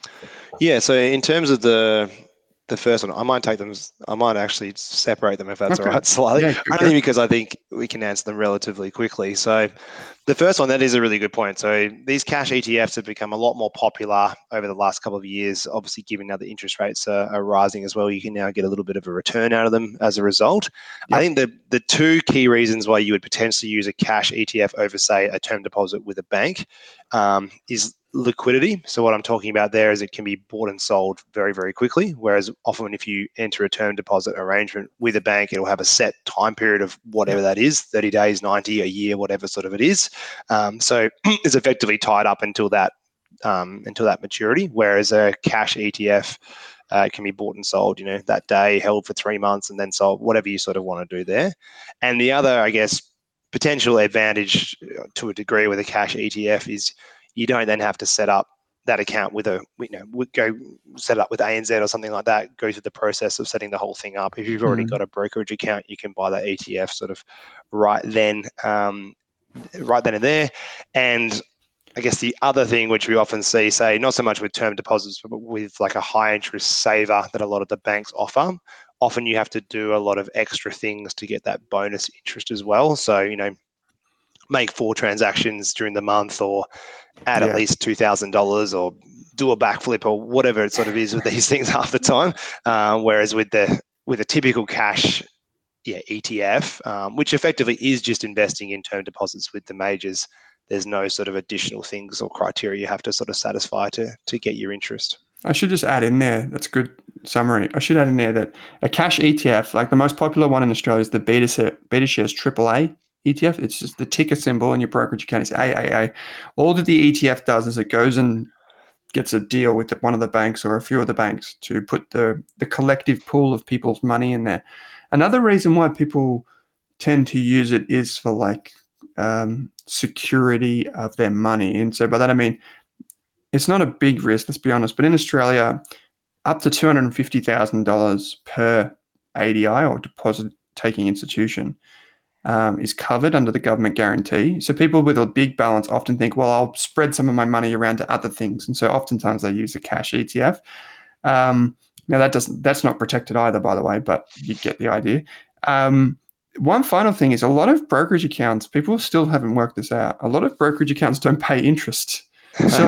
Yeah, so in terms of the the first one, I might take them, I might actually separate them if that's Okay. all right, slightly. Yeah, go- Only because I think we can answer them relatively quickly. So the first one, that is a really good point. So these cash E T Fs have become a lot more popular over the last couple of years. Obviously, given now the interest rates are, are rising as well, you can now get a little bit of a return out of them as a result. Yep. I think the, the two key reasons why you would potentially use a cash E T F over, say, a term deposit with a bank um, is liquidity. So what I'm talking about there is it can be bought and sold very, very quickly. Whereas often if you enter a term deposit arrangement with a bank, it'll have a set time period of whatever that is, thirty days, ninety, a year, whatever sort of it is. Um, so it's effectively tied up until that um, until that maturity. Whereas a cash E T F uh, can be bought and sold, you know, that day, held for three months and then sold, whatever you sort of want to do there. And the other, I guess, potential advantage to a degree with a cash E T F is you don't then have to set up that account with a, you know, go set it up with A N Z or something like that, go through the process of setting the whole thing up. If you've already Mm. got a brokerage account, you can buy that E T F sort of right then, um, right then and there. And I guess the other thing which we often see, say, not so much with term deposits, but with like a high interest saver that a lot of the banks offer, often you have to do a lot of extra things to get that bonus interest as well. So, you know, make four transactions during the month or add Yeah. at least two thousand dollars or do a backflip or whatever it sort of is with these things half the time. Uh, whereas with the with a typical cash yeah, E T F, um, which effectively is just investing in term deposits with the majors, there's no sort of additional things or criteria you have to sort of satisfy to to get your interest. I should just add in there, that's a good summary. I should add in there that a cash E T F, like the most popular one in Australia is the Beta, Beta Shares triple A E T F. It's just the ticker symbol in your brokerage account is A A A. All that the E T F does is it goes and gets a deal with one of the banks or a few of the banks to put the, the collective pool of people's money in there. Another reason why people tend to use it is for like um, security of their money. And so by that I mean, it's not a big risk, let's be honest, but in Australia, up to two hundred fifty thousand dollars per A D I or deposit taking institution um, is covered under the government guarantee. So people with a big balance often think, well, I'll spread some of my money around to other things. And so oftentimes they use a cash E T F. Um, now that doesn't, that's not protected either, by the way, but you get the idea. Um, one final thing is a lot of brokerage accounts, people still haven't worked this out. A lot of brokerage accounts don't pay interest. So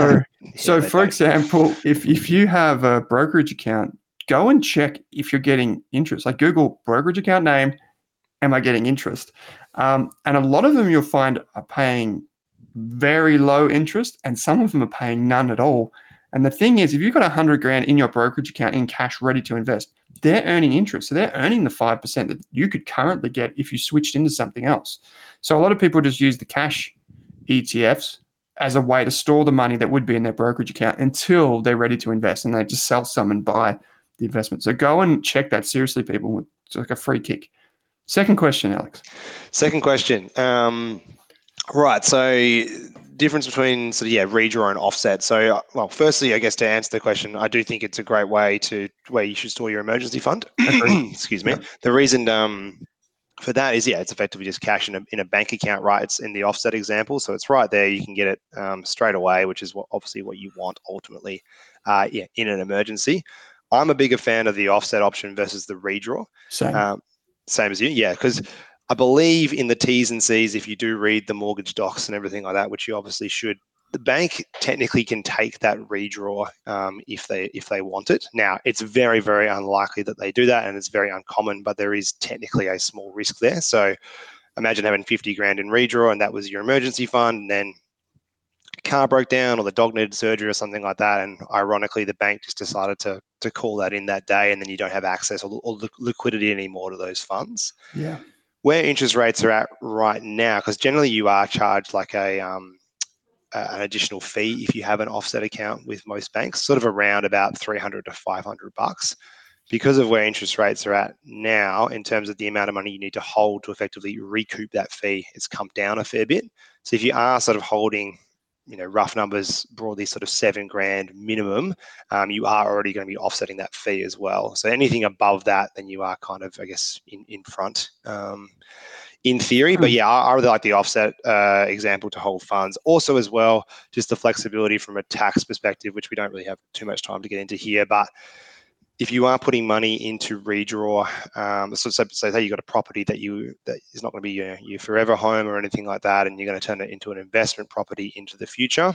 So, they for don't. example, if if you have a brokerage account, go and check if you're getting interest. Like Google brokerage account name, am I getting interest? Um, and a lot of them you'll find are paying very low interest, and some of them are paying none at all. And the thing is, if you've got a hundred grand in your brokerage account in cash ready to invest, they're earning interest. So they're earning the five percent that you could currently get if you switched into something else. So a lot of people just use the cash E T Fs as a way to store the money that would be in their brokerage account until they're ready to invest, and they just sell some and buy the investment. So go and check that seriously, people. It's like a free kick. Second question, Alex. Second question. Um, right. So difference between sort of yeah redraw and offset. So well, firstly, I guess to answer the question, I do think it's a great way to where you should store your emergency fund. Excuse me. Yep. The reason um, for that is yeah, it's effectively just cash in a in a bank account, right? It's in the offset example, so it's right there. You can get it um, straight away, which is what obviously what you want ultimately. Uh, yeah, in an emergency. I'm a bigger fan of the offset option versus the redraw. Same. Um, same as you, yeah, because I believe in the T's and C's, if you do read the mortgage docs and everything like that, which you obviously should, the bank technically can take that redraw um, if they if they want it. Now, it's very, very unlikely that they do that, and it's very uncommon, but there is technically a small risk there. So imagine having fifty grand in redraw, and that was your emergency fund, and then car broke down or the dog needed surgery or something like that, and ironically the bank just decided to to call that in that day, and then you don't have access or, or liquidity anymore to those funds. Yeah. Where interest rates are at right now, because generally you are charged like a um, uh, an additional fee if you have an offset account with most banks, sort of around about three hundred to five hundred bucks. Because of where interest rates are at now, in terms of the amount of money you need to hold to effectively recoup that fee, it's come down a fair bit. So if you are sort of holding, you know, rough numbers, broadly sort of seven grand minimum, um, you are already going to be offsetting that fee as well. So anything above that, then you are kind of, I guess, in, in front um, in theory. But yeah, I, I really like the offset uh, example to hold funds. Also as well, just the flexibility from a tax perspective, which we don't really have too much time to get into here, but if you are putting money into redraw, um, so, so say you've got a property that you that is not going to be your, your forever home or anything like that, and you're going to turn it into an investment property into the future,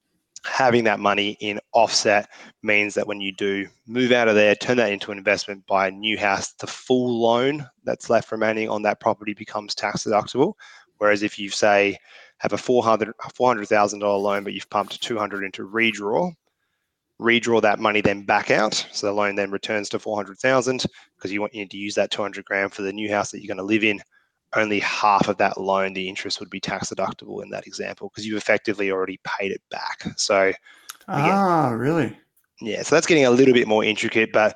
having that money in offset means that when you do move out of there, turn that into an investment, buy a new house, the full loan that's left remaining on that property becomes tax deductible. Whereas if you say have a four hundred thousand dollars loan, but you've pumped two hundred into redraw, redraw that money then back out, so the loan then returns to four hundred thousand because you want you need to use that two hundred grand for the new house that you're going to live in. Only half of that loan, the interest would be tax deductible in that example because you've effectively already paid it back. So again, ah, really? Yeah, so that's getting a little bit more intricate, but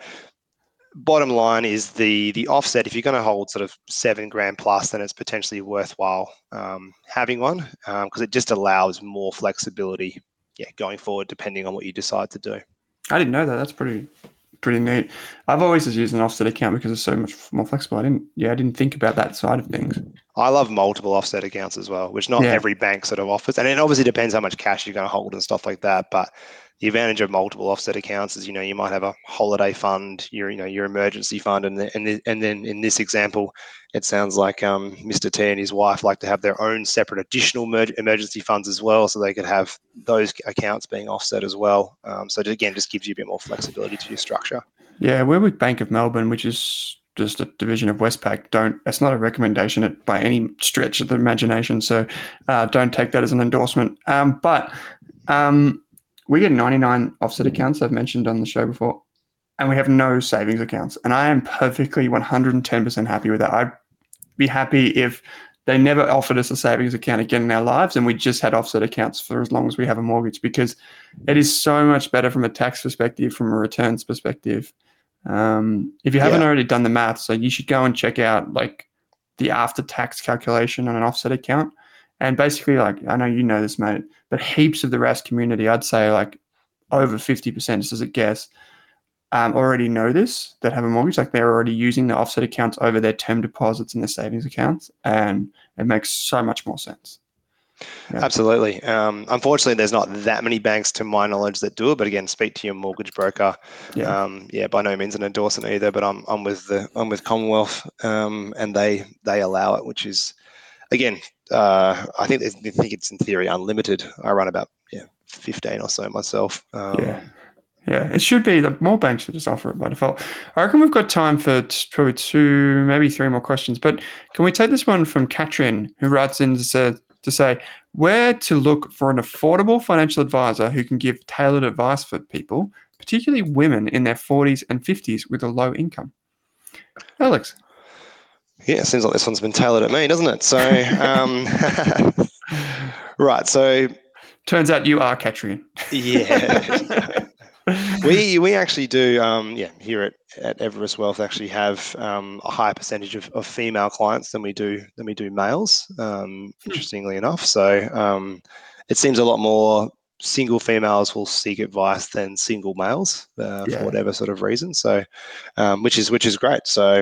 bottom line is the the offset. If you're going to hold sort of seven grand plus, then it's potentially worthwhile um, having one because um, it just allows more flexibility. Yeah, going forward, depending on what you decide to do. I didn't know that. That's pretty, pretty neat. I've always just used an offset account because it's so much more flexible. I didn't, yeah, I didn't think about that side of things. I love multiple offset accounts as well, which not Yeah. every bank sort of offers, and it obviously depends how much cash you're going to hold and stuff like that. But the advantage of multiple offset accounts is, you know, you might have a holiday fund, your, you know, your emergency fund, and the, and the, and then in this example, it sounds like um, Mister T and his wife like to have their own separate additional mer- emergency funds as well, so they could have those accounts being offset as well. Um, so again, just gives you a bit more flexibility to your structure. Yeah, we're with Bank of Melbourne, which is just a division of Westpac. Don't. That's not a recommendation by any stretch of the imagination. So uh, don't take that as an endorsement. Um, but um, we get ninety-nine offset accounts I've mentioned on the show before, and we have no savings accounts. And I am perfectly one hundred ten percent happy with that. I'd be happy if they never offered us a savings account again in our lives and we just had offset accounts for as long as we have a mortgage, because it is so much better from a tax perspective, from a returns perspective. Um, if you haven't Yeah. already done the math, so you should go and check out like the after-tax calculation on an offset account. And basically, like, I know you know this, mate, but heaps of the R A S community, I'd say like over fifty percent, just as a guess, um, already know this, that have a mortgage. Like they're already using the offset accounts over their term deposits and their savings accounts. And it makes so much more sense. Yeah. Absolutely. Um, unfortunately, there's not that many banks, to my knowledge, that do it. But again, speak to your mortgage broker. Yeah. Um, yeah, by no means an endorsement either. But I'm I'm with the I'm with Commonwealth, um, and they they allow it, which is again, uh, I think I think it's in theory unlimited. I run about yeah fifteen or so myself. Um, yeah. Yeah, it should be that more banks should just offer it by default. I reckon we've got time for t- probably two, maybe three more questions. But can we take this one from Katrin, who writes in to say, to say where to look for an affordable financial advisor who can give tailored advice for people, particularly women in their forties and fifties with a low income? Alex. Yeah, it seems like this one's been tailored at me, doesn't it? So, um, right. So, turns out you are Katrin. Yeah. we we actually do, um, yeah, here at, at Everest Wealth actually have um, a higher percentage of, of female clients than we do than we do males, um, interestingly enough. So um, it seems a lot more single females will seek advice than single males uh, Yeah. for whatever sort of reason. So um, which is which is great. So,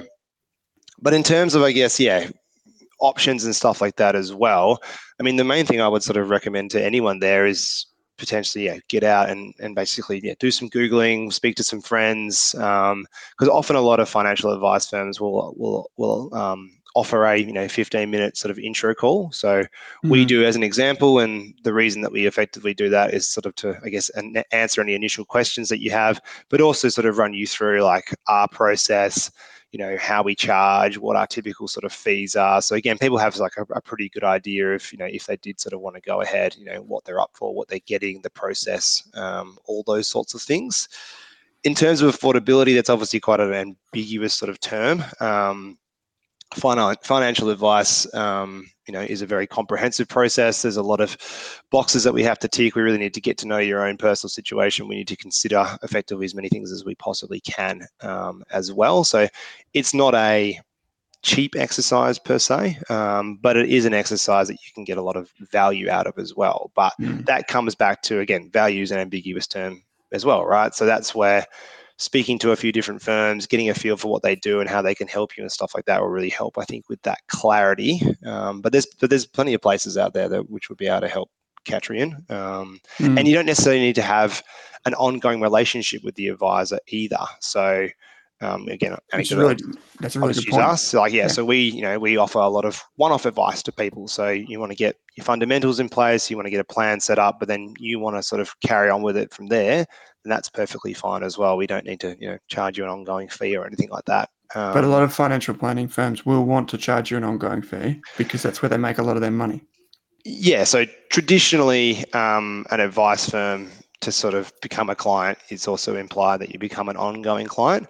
but in terms of, I guess, yeah, options and stuff like that as well. I mean, the main thing I would sort of recommend to anyone there is potentially, yeah, get out and, and basically, yeah, do some Googling, speak to some friends, because um, often a lot of financial advice firms will will will um, offer a you know fifteen minute sort of intro call. So mm-hmm. we do as an example, and the reason that we effectively do that is sort of to, I guess, an, answer any initial questions that you have, but also sort of run you through like our process, you know, how we charge, what our typical sort of fees are. So again, people have like a, a pretty good idea of, you know, if they did sort of want to go ahead, you know, what they're up for, what they're getting, the process, um, all those sorts of things. In terms of affordability, that's obviously quite an ambiguous sort of term. Um, Financial advice, um, you know, is a very comprehensive process. There's a lot of boxes that we have to tick. We really need to get to know your own personal situation. We need to consider effectively as many things as we possibly can um, as well. So it's not a cheap exercise per se, um, but it is an exercise that you can get a lot of value out of as well. But mm. that comes back to, again, value is an ambiguous term as well, right? So that's where speaking to a few different firms, getting a feel for what they do and how they can help you and stuff like that will really help, I think, with that clarity. Um, but there's but there's plenty of places out there that which would be able to help Katrin. Um, mm. And you don't necessarily need to have an ongoing relationship with the advisor either. So um, again, that's really, that's a really good point. Us. So like, yeah, yeah, so we, you know, we offer a lot of one-off advice to people. So you want to get your fundamentals in place, you want to get a plan set up, but then you want to sort of carry on with it from there. And that's perfectly fine as well. We don't need to, you know, charge you an ongoing fee or anything like that. Um, but a lot of financial planning firms will want to charge you an ongoing fee because that's where they make a lot of their money. Yeah. So traditionally, um, an advice firm to sort of become a client, it's also implied that you become an ongoing client.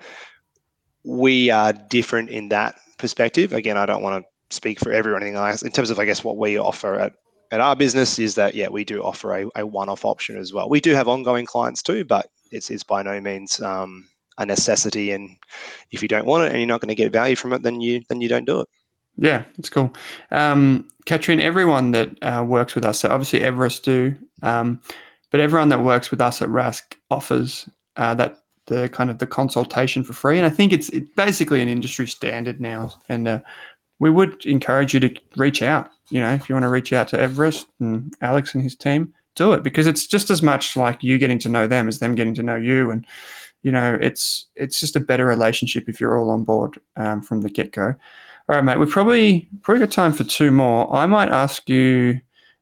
We are different in that perspective. Again, I don't want to speak for everyone. In terms of, I guess, what we offer at At our business is that, yeah, we do offer a, a one-off option as well. We do have ongoing clients too, but it's, it's by no means um, a necessity. And if you don't want it and you're not going to get value from it, then you then you don't do it. Yeah, it's cool. Um, Katrin, everyone that uh, works with us, so obviously Everest do, um, but everyone that works with us at Rask offers uh, that the kind of the consultation for free. And I think it's, it's basically an industry standard now. And uh, we would encourage you to reach out. You know, if you want to reach out to Everest and Alex and his team, do it, because it's just as much like you getting to know them as them getting to know you. And, you know, it's it's just a better relationship if you're all on board um, from the get-go. All right, mate, we've probably, probably got time for two more. I might ask you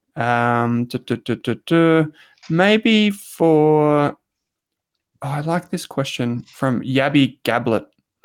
um, duh, duh, duh, duh, duh, maybe for, oh, I like this question from Yabby Gablet.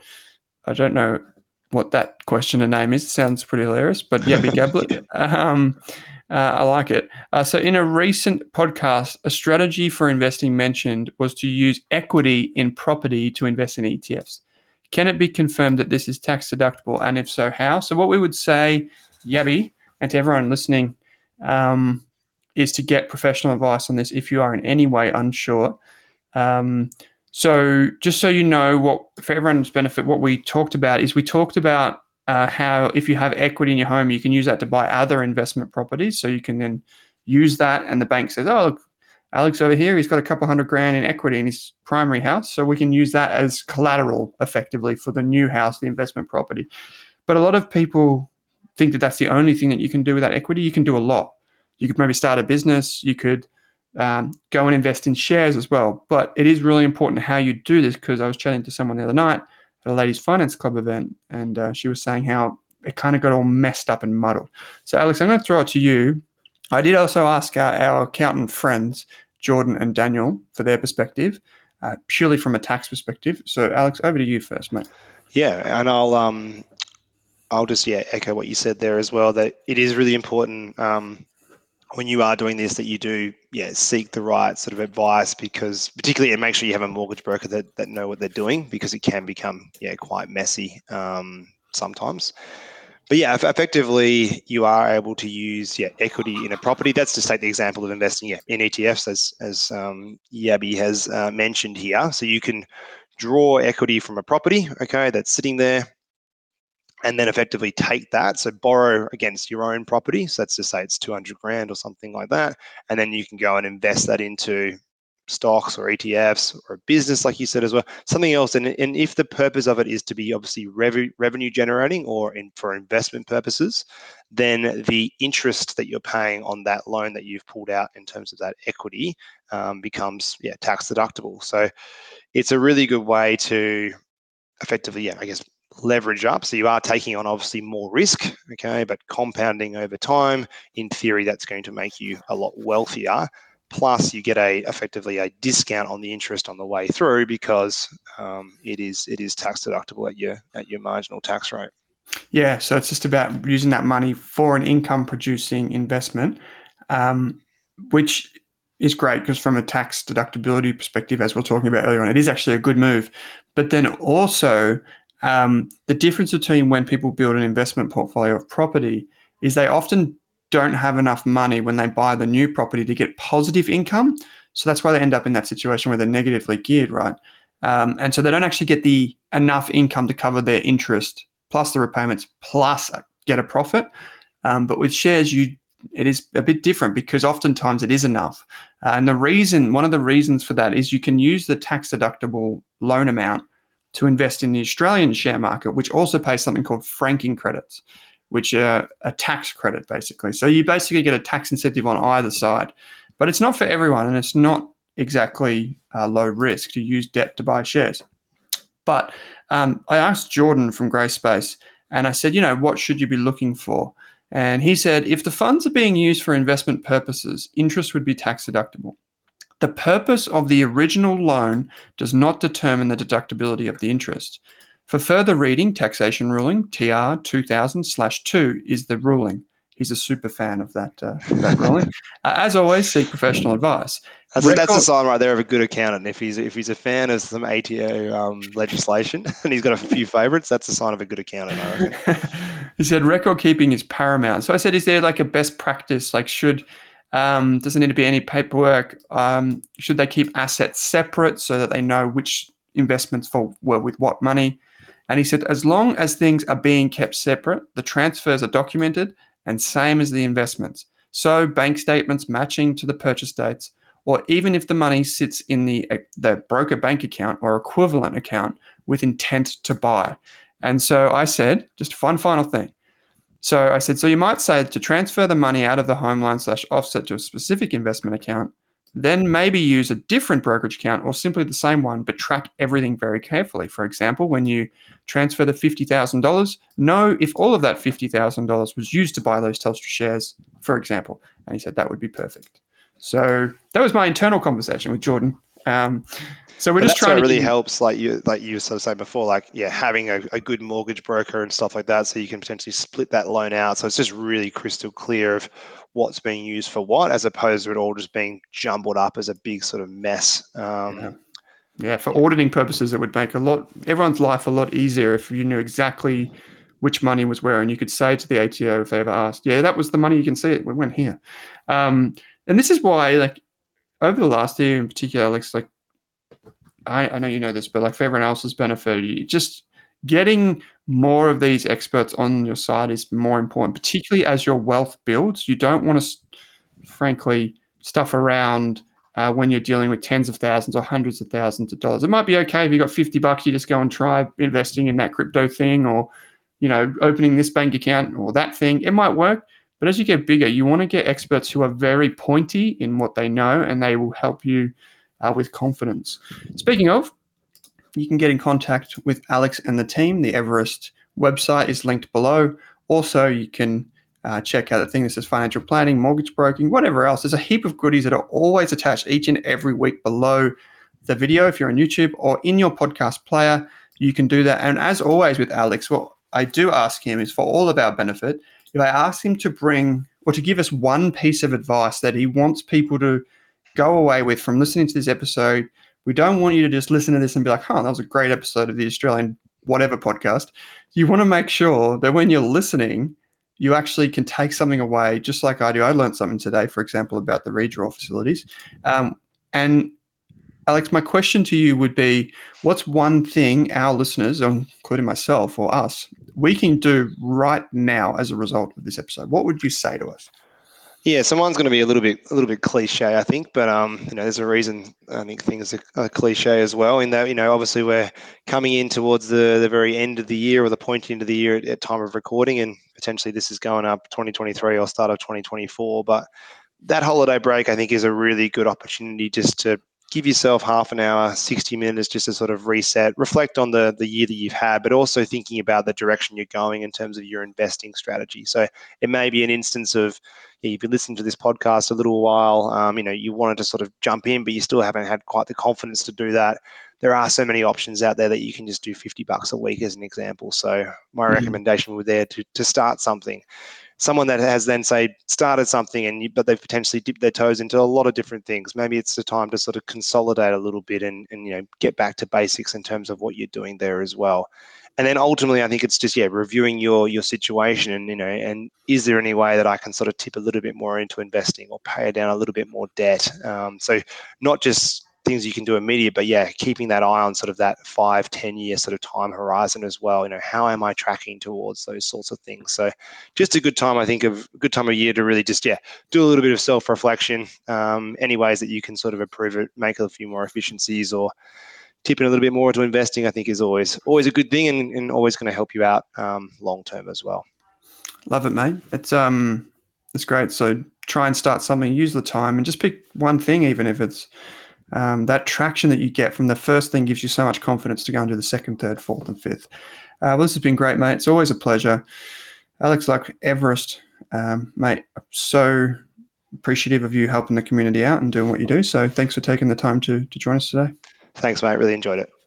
I don't know what that questioner name is. It sounds pretty hilarious, but Yabby Gablet. um, uh, I like it. Uh, so in a recent podcast, a strategy for investing mentioned was to use equity in property to invest in E T Fs. Can it be confirmed that this is tax deductible? And if so, how? So what we would say, Yabby, and to everyone listening, um, is to get professional advice on this if you are in any way unsure. Um, So just so you know, what for everyone's benefit, what we talked about is we talked about uh, how if you have equity in your home, you can use that to buy other investment properties. So you can then use that, and the bank says, oh, look, Alex over here, he's got a couple hundred grand in equity in his primary house. So we can use that as collateral effectively for the new house, the investment property. But a lot of people think that that's the only thing that you can do with that equity. You can do a lot. You could maybe start a business. You could Um, go and invest in shares as well. But it is really important how you do this, because I was chatting to someone the other night at a ladies finance club event, and uh, she was saying how it kind of got all messed up and muddled. So Alex, I'm going to throw it to you. I did also ask our, our accountant friends, Jordan and Daniel for their perspective, uh, purely from a tax perspective. So, Alex, over to you first, mate. Yeah, and I'll um, I'll just yeah echo what you said there as well. That it is really important um, when you are doing this that you do yeah seek the right sort of advice, because particularly and make sure you have a mortgage broker that that know what they're doing, because it can become yeah quite messy um, sometimes. But yeah, effectively, you are able to use yeah equity in a property. That's to take the example of investing yeah, in E T Fs, as as um, Yabi has uh, mentioned here. So you can draw equity from a property, okay, that's sitting there, and then effectively take that. So borrow against your own property. So let's just say it's two hundred grand or something like that, and then you can go and invest that into stocks or E T Fs or a business, like you said as well, something else. And, and if the purpose of it is to be obviously rev- revenue generating or in, for investment purposes, then the interest that you're paying on that loan that you've pulled out in terms of that equity um, becomes yeah tax deductible. So it's a really good way to effectively, yeah, I guess, leverage up. So you are taking on obviously more risk, okay, but compounding over time, in theory, that's going to make you a lot wealthier. Plus, you get a effectively a discount on the interest on the way through, because um, it is it is tax deductible at your at your marginal tax rate. Yeah, so it's just about using that money for an income-producing investment, um, which is great because from a tax deductibility perspective, as we we're talking about earlier on, it is actually a good move. But then also, um, the difference between when people build an investment portfolio of property is they often don't have enough money when they buy the new property to get positive income. So that's why they end up in that situation where they're negatively geared, right? Um, and so they don't actually get the enough income to cover their interest plus the repayments plus get a profit. Um, but with shares, you it is a bit different because oftentimes it is enough. Uh, and the reason, one of the reasons for that is you can use the tax deductible loan amount to invest in the Australian share market, which also pays something called franking credits, which are a tax credit basically. So you basically get a tax incentive on either side, but it's not for everyone, and it's not exactly uh, low risk to use debt to buy shares. But um, I asked Jordan from Grayspace, and I said, you know, what should you be looking for? And he said, if the funds are being used for investment purposes, interest would be tax deductible. The purpose of the original loan does not determine the deductibility of the interest. For further reading, taxation ruling T R two thousand slash two is the ruling. He's a super fan of that, uh, that ruling. Uh, as always, seek professional advice. That's a, that's a sign right there of a good accountant. If he's if he's a fan of some A T O um, legislation and he's got a few favourites, that's a sign of a good accountant, I reckon. He said record keeping is paramount. So I said, is there like a best practice? Like, should um, does there need to be any paperwork? Um, should they keep assets separate so that they know which investments fall were with what money? And he said, as long as things are being kept separate, the transfers are documented and same as the investments. So bank statements matching to the purchase dates, or even if the money sits in the, the broker bank account or equivalent account with intent to buy. And so I said, just one final thing. So I said, so you might say to transfer the money out of the home loan slash offset to a specific investment account, then maybe use a different brokerage account or simply the same one, but track everything very carefully. For example, when you transfer the fifty thousand dollars, know if all of that fifty thousand dollars was used to buy those Telstra shares, for example. And he said that would be perfect. So that was my internal conversation with Jordan. Um, so we're but just that's trying what to really give... helps, like you like you sort of said before, like yeah, having a, a good mortgage broker and stuff like that, so you can potentially split that loan out. So it's just really crystal clear of what's being used for what, as opposed to it all just being jumbled up as a big sort of mess. Um, yeah. yeah, for yeah. auditing purposes, it would make a lot everyone's life a lot easier if you knew exactly which money was where, and you could say to the A T O if they ever asked, yeah, that was the money, you can see it, we went here. Um, and this is why, like, over the last year in particular, Alex, like, I, I know you know this, but like for everyone else's benefit, you just getting more of these experts on your side is more important, particularly as your wealth builds. You don't want to, frankly, stuff around uh, when you're dealing with tens of thousands or hundreds of thousands of dollars. It might be okay if you got fifty bucks, you just go and try investing in that crypto thing, or, you know, opening this bank account or that thing. It might work. But as you get bigger, you want to get experts who are very pointy in what they know, and they will help you uh, with confidence. Speaking of, you can get in contact with Alex and the team. The Everest website is linked below. Also, you can Uh, check out the thing that says financial planning, mortgage broking, whatever else. There's a heap of goodies that are always attached each and every week below the video. If you're on YouTube or in your podcast player, you can do that. And as always with Alex, what I do ask him is for all of our benefit, if I ask him to bring or to give us one piece of advice that he wants people to go away with from listening to this episode. We don't want you to just listen to this and be like, oh, that was a great episode of the Australian whatever podcast. You want to make sure that when you're listening, you actually can take something away, just like I do. I learned something today, for example, about the redraw facilities. Um, and Alex, my question to you would be, what's one thing our listeners, including myself or us, we can do right now as a result of this episode? What would you say to us? Yeah, someone's going to be a little bit, a little bit cliche, I think, but um, you know, there's a reason I think things are, are cliche as well. In that, you know, obviously we're coming in towards the the very end of the year or the point into the year at, at time of recording, and potentially this is going up twenty twenty-three or start of twenty twenty-four. But that holiday break, I think, is a really good opportunity just to give yourself half an hour, sixty minutes, just to sort of reset, reflect on the the year that you've had, but also thinking about the direction you're going in terms of your investing strategy. So it may be an instance of, yeah, you've been listening to this podcast a little while, um, you know, you wanted to sort of jump in, but you still haven't had quite the confidence to do that. There are so many options out there that you can just do fifty bucks a week as an example. So my mm-hmm. recommendation would there to to start something. Someone that has then, say, started something, and you, but they've potentially dipped their toes into a lot of different things. Maybe it's the time to sort of consolidate a little bit and, and you know, get back to basics in terms of what you're doing there as well. And then ultimately, I think it's just, yeah, reviewing your your situation and, you know, and is there any way that I can sort of tip a little bit more into investing or pay down a little bit more debt? Um, so not just things you can do immediate, but yeah, keeping that eye on sort of that five, ten year sort of time horizon as well. You know, how am I tracking towards those sorts of things? So just a good time, I think, of a good time of year to really just, yeah, do a little bit of self-reflection, um, any ways that you can sort of improve it, make a few more efficiencies or tipping a little bit more into investing, I think is always, always a good thing and, and always going to help you out um, long-term as well. Love it, mate. It's, um, it's great. So try and start something, use the time and just pick one thing, even if it's, Um, that traction that you get from the first thing gives you so much confidence to go and do the second, third, fourth, and fifth. Uh, well, this has been great, mate. It's always a pleasure. Alex, like Everest, um, mate, I'm so appreciative of you helping the community out and doing what you do. So thanks for taking the time to, to join us today. Thanks, mate. Really enjoyed it.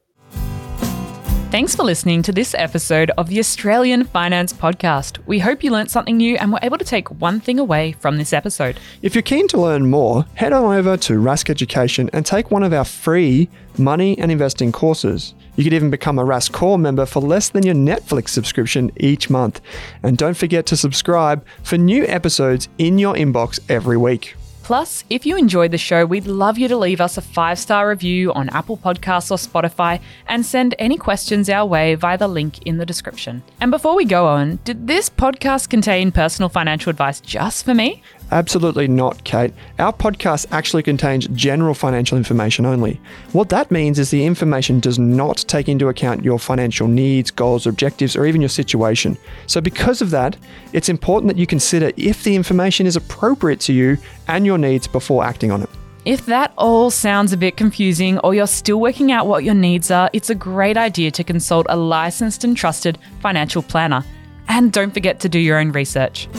Thanks for listening to this episode of the Australian Finance Podcast. We hope you learnt something new and were able to take one thing away from this episode. If you're keen to learn more, head on over to Rask Education and take one of our free money and investing courses. You could even become a Rask Core member for less than your Netflix subscription each month. And don't forget to subscribe for new episodes in your inbox every week. Plus, if you enjoyed the show, we'd love you to leave us a five-star review on Apple Podcasts or Spotify and send any questions our way via the link in the description. And before we go on, did this podcast contain personal financial advice just for me? Absolutely not, Kate. Our podcast actually contains general financial information only. What that means is the information does not take into account your financial needs, goals, objectives, or even your situation. So because of that, it's important that you consider if the information is appropriate to you and your needs before acting on it. If that all sounds a bit confusing or you're still working out what your needs are, it's a great idea to consult a licensed and trusted financial planner. And don't forget to do your own research.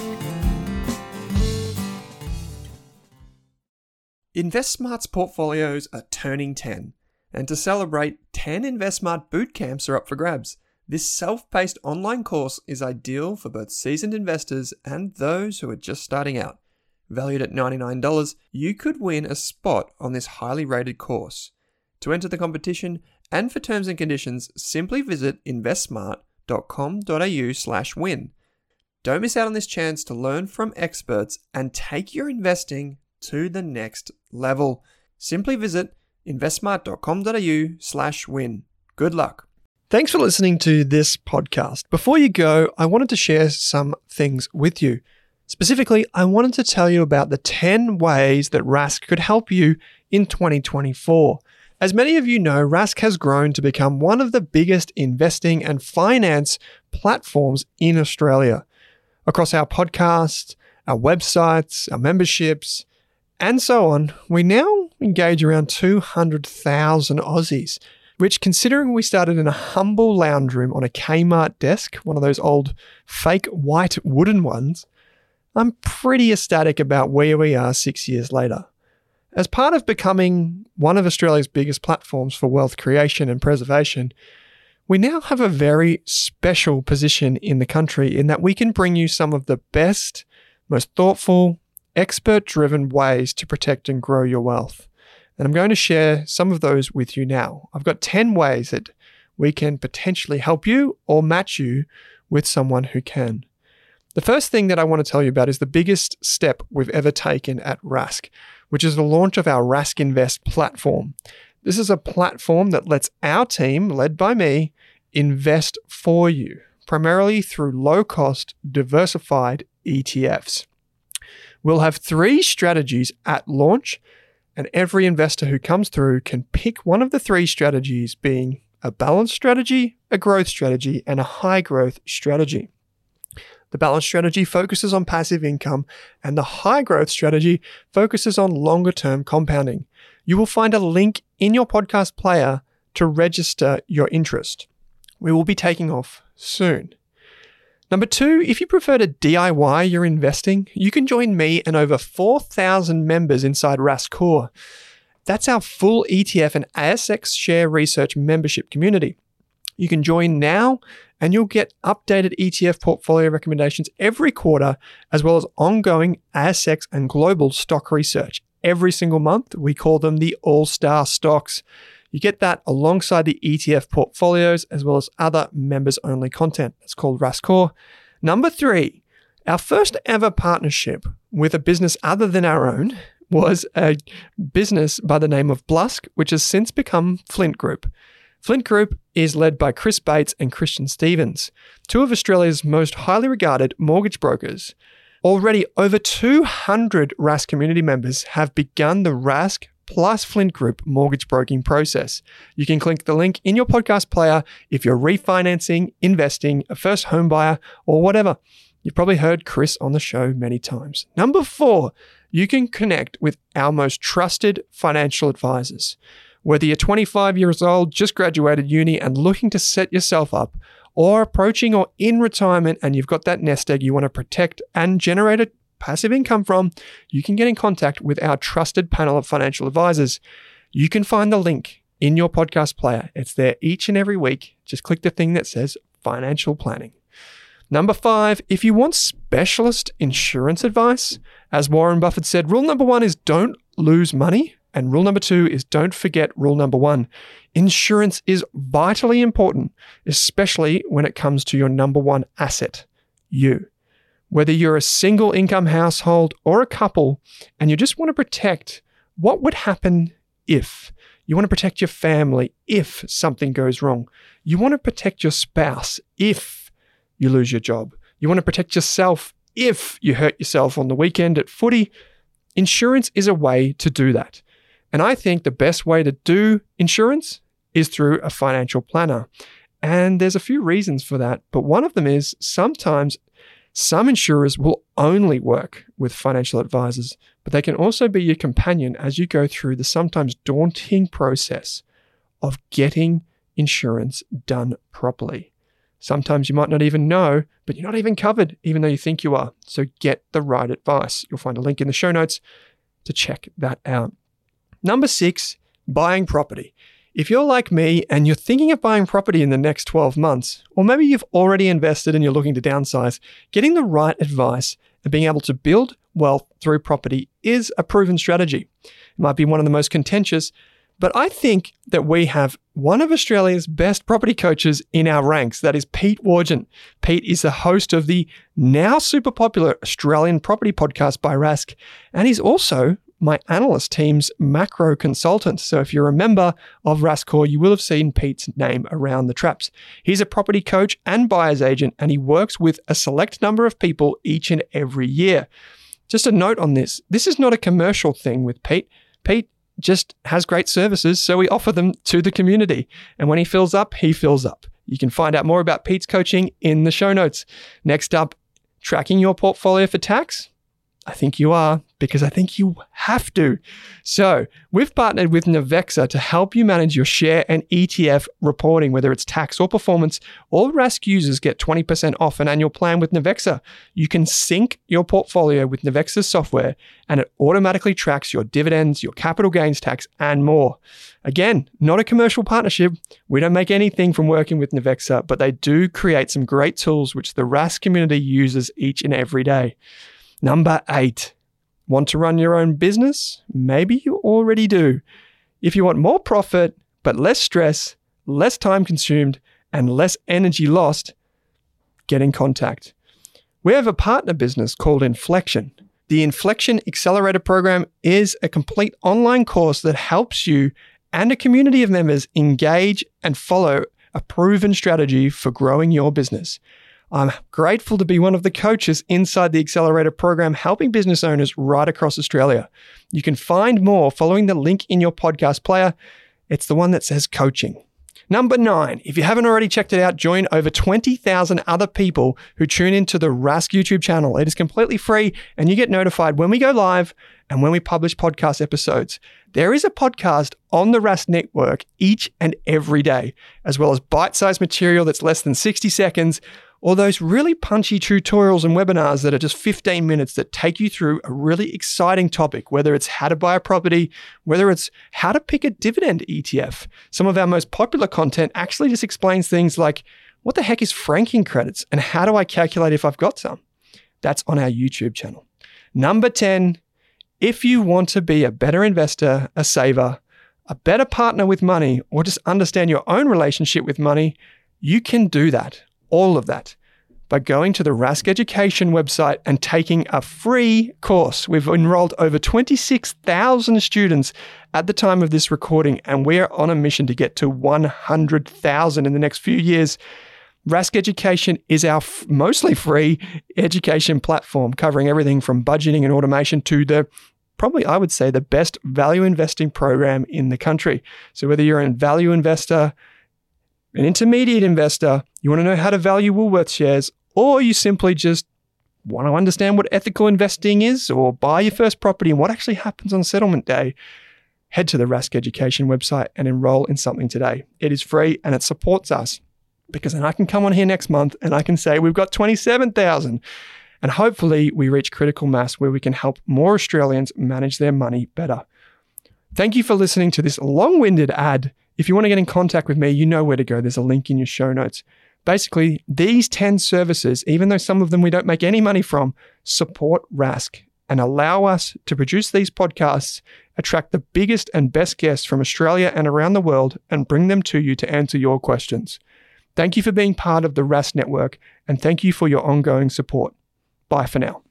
InvestSmart's portfolios are turning ten, and to celebrate, ten InvestSmart bootcamps are up for grabs. This self-paced online course is ideal for both seasoned investors and those who are just starting out. Valued at ninety-nine dollars, you could win a spot on this highly rated course. To enter the competition and for terms and conditions, simply visit investsmart.com.au slash win. Don't miss out on this chance to learn from experts and take your investing to the next level. Simply visit investsmart.com.au slash win. Good luck. Thanks for listening to this podcast. Before you go, I wanted to share some things with you. Specifically, I wanted to tell you about the ten ways that Rask could help you in twenty twenty-four. As many of you know, Rask has grown to become one of the biggest investing and finance platforms in Australia. Across our podcast, our websites, our memberships, and so on, we now engage around two hundred thousand Aussies, which, considering we started in a humble lounge room on a Kmart desk, one of those old fake white wooden ones, I'm pretty ecstatic about where we are six years later. As part of becoming one of Australia's biggest platforms for wealth creation and preservation, we now have a very special position in the country in that we can bring you some of the best, most thoughtful, expert-driven ways to protect and grow your wealth. And I'm going to share some of those with you now. I've got ten ways that we can potentially help you or match you with someone who can. The first thing that I want to tell you about is the biggest step we've ever taken at Rask, which is the launch of our Rask Invest platform. This is a platform that lets our team, led by me, invest for you, primarily through low-cost, diversified E T Fs. We'll have three strategies at launch, and every investor who comes through can pick one of the three strategies, being a balanced strategy, a growth strategy, and a high-growth strategy. The balanced strategy focuses on passive income, and the high-growth strategy focuses on longer-term compounding. You will find a link in your podcast player to register your interest. We will be taking off soon. Number two, if you prefer to D I Y your investing, you can join me and over four thousand members inside Rask Core. That's our full E T F and A S X share research membership community. You can join now and you'll get updated E T F portfolio recommendations every quarter, as well as ongoing A S X and global stock research. Every single month, we call them the All-Star Stocks. You get that alongside the E T F portfolios, as well as other members-only content. It's called Rask Core. Number three, our first ever partnership with a business other than our own was a business by the name of Blusk, which has since become Flint Group. Flint Group is led by Chris Bates and Christian Stevens, two of Australia's most highly regarded mortgage brokers. Already over two hundred Rask community members have begun the Rask plus Flint Group mortgage broking process. You can click the link in your podcast player if you're refinancing, investing, a first home buyer, or whatever. You've probably heard Chris on the show many times. Number four, you can connect with our most trusted financial advisors. Whether you're twenty-five years old, just graduated uni and looking to set yourself up, or approaching or in retirement and you've got that nest egg you want to protect and generate a passive income from, you can get in contact with our trusted panel of financial advisors. You can find the link in your podcast player. It's there each and every week. Just click the thing that says financial planning. Number five, if you want specialist insurance advice, as Warren Buffett said, rule number one is don't lose money. And rule number two is don't forget rule number one. Insurance is vitally important, especially when it comes to your number one asset, you. Whether you're a single income household or a couple, and you just want to protect what would happen if. You want to protect your family if something goes wrong. You want to protect your spouse if you lose your job. You want to protect yourself if you hurt yourself on the weekend at footy. Insurance is a way to do that. And I think the best way to do insurance is through a financial planner. And there's a few reasons for that, but one of them is sometimes some insurers will only work with financial advisors, but they can also be your companion as you go through the sometimes daunting process of getting insurance done properly. Sometimes you might not even know, but you're not even covered, even though you think you are. So get the right advice. You'll find a link in the show notes to check that out. Number six, buying property. If you're like me and you're thinking of buying property in the next twelve months, or maybe you've already invested and you're looking to downsize, getting the right advice and being able to build wealth through property is a proven strategy. It might be one of the most contentious, but I think that we have one of Australia's best property coaches in our ranks. That is Pete Wargent. Pete is the host of the now super popular Australian property podcast by Rask, and he's also my analyst team's macro consultant. So if you're a member of Rask Core, you will have seen Pete's name around the traps. He's a property coach and buyer's agent, and he works with a select number of people each and every year. Just a note on this. This is not a commercial thing with Pete. Pete just has great services, so we offer them to the community. And when he fills up, he fills up. You can find out more about Pete's coaching in the show notes. Next up, tracking your portfolio for tax. I think you are, because I think you have to. So we've partnered with Navexa to help you manage your share and E T F reporting, whether it's tax or performance. All Rask users get twenty percent off an annual plan with Navexa. You can sync your portfolio with Navexa's software, and it automatically tracks your dividends, your capital gains tax, and more. Again, not a commercial partnership. We don't make anything from working with Navexa, but they do create some great tools which the Rask community uses each and every day. Number eight, want to run your own business? Maybe you already do. If you want more profit, but less stress, less time consumed, and less energy lost, get in contact. We have a partner business called Inflection. The Inflection Accelerator Program is a complete online course that helps you and a community of members engage and follow a proven strategy for growing your business. I'm grateful to be one of the coaches inside the Accelerator Program, helping business owners right across Australia. You can find more following the link in your podcast player. It's the one that says coaching. Number nine, if you haven't already checked it out, join over twenty thousand other people who tune into the Rask YouTube channel. It is completely free, and you get notified when we go live and when we publish podcast episodes. There is a podcast on the Rask Network each and every day, as well as bite-sized material that's less than sixty seconds, or those really punchy tutorials and webinars that are just fifteen minutes that take you through a really exciting topic, whether it's how to buy a property, whether it's how to pick a dividend E T F. Some of our most popular content actually just explains things like, what the heck is franking credits and how do I calculate if I've got some? That's on our YouTube channel. Number ten, if you want to be a better investor, a saver, a better partner with money, or just understand your own relationship with money, you can do that. All of that by going to the Rask Education website and taking a free course. We've enrolled over twenty-six thousand students at the time of this recording, and we are on a mission to get to one hundred thousand in the next few years. Rask Education is our f- mostly free education platform, covering everything from budgeting and automation to the probably, I would say, the best value investing program in the country. So whether you're a value investor, an intermediate investor, you want to know how to value Woolworths shares, or you simply just want to understand what ethical investing is, or buy your first property and what actually happens on settlement day, head to the Rask Education website and enroll in something today. It is free and it supports us, because then I can come on here next month and I can say we've got twenty-seven thousand, and hopefully we reach critical mass where we can help more Australians manage their money better. Thank you for listening to this long-winded ad. If you want to get in contact with me, you know where to go. There's a link in your show notes. Basically, these ten services, even though some of them we don't make any money from, support Rask and allow us to produce these podcasts, attract the biggest and best guests from Australia and around the world, and bring them to you to answer your questions. Thank you for being part of the Rask Network, and thank you for your ongoing support. Bye for now.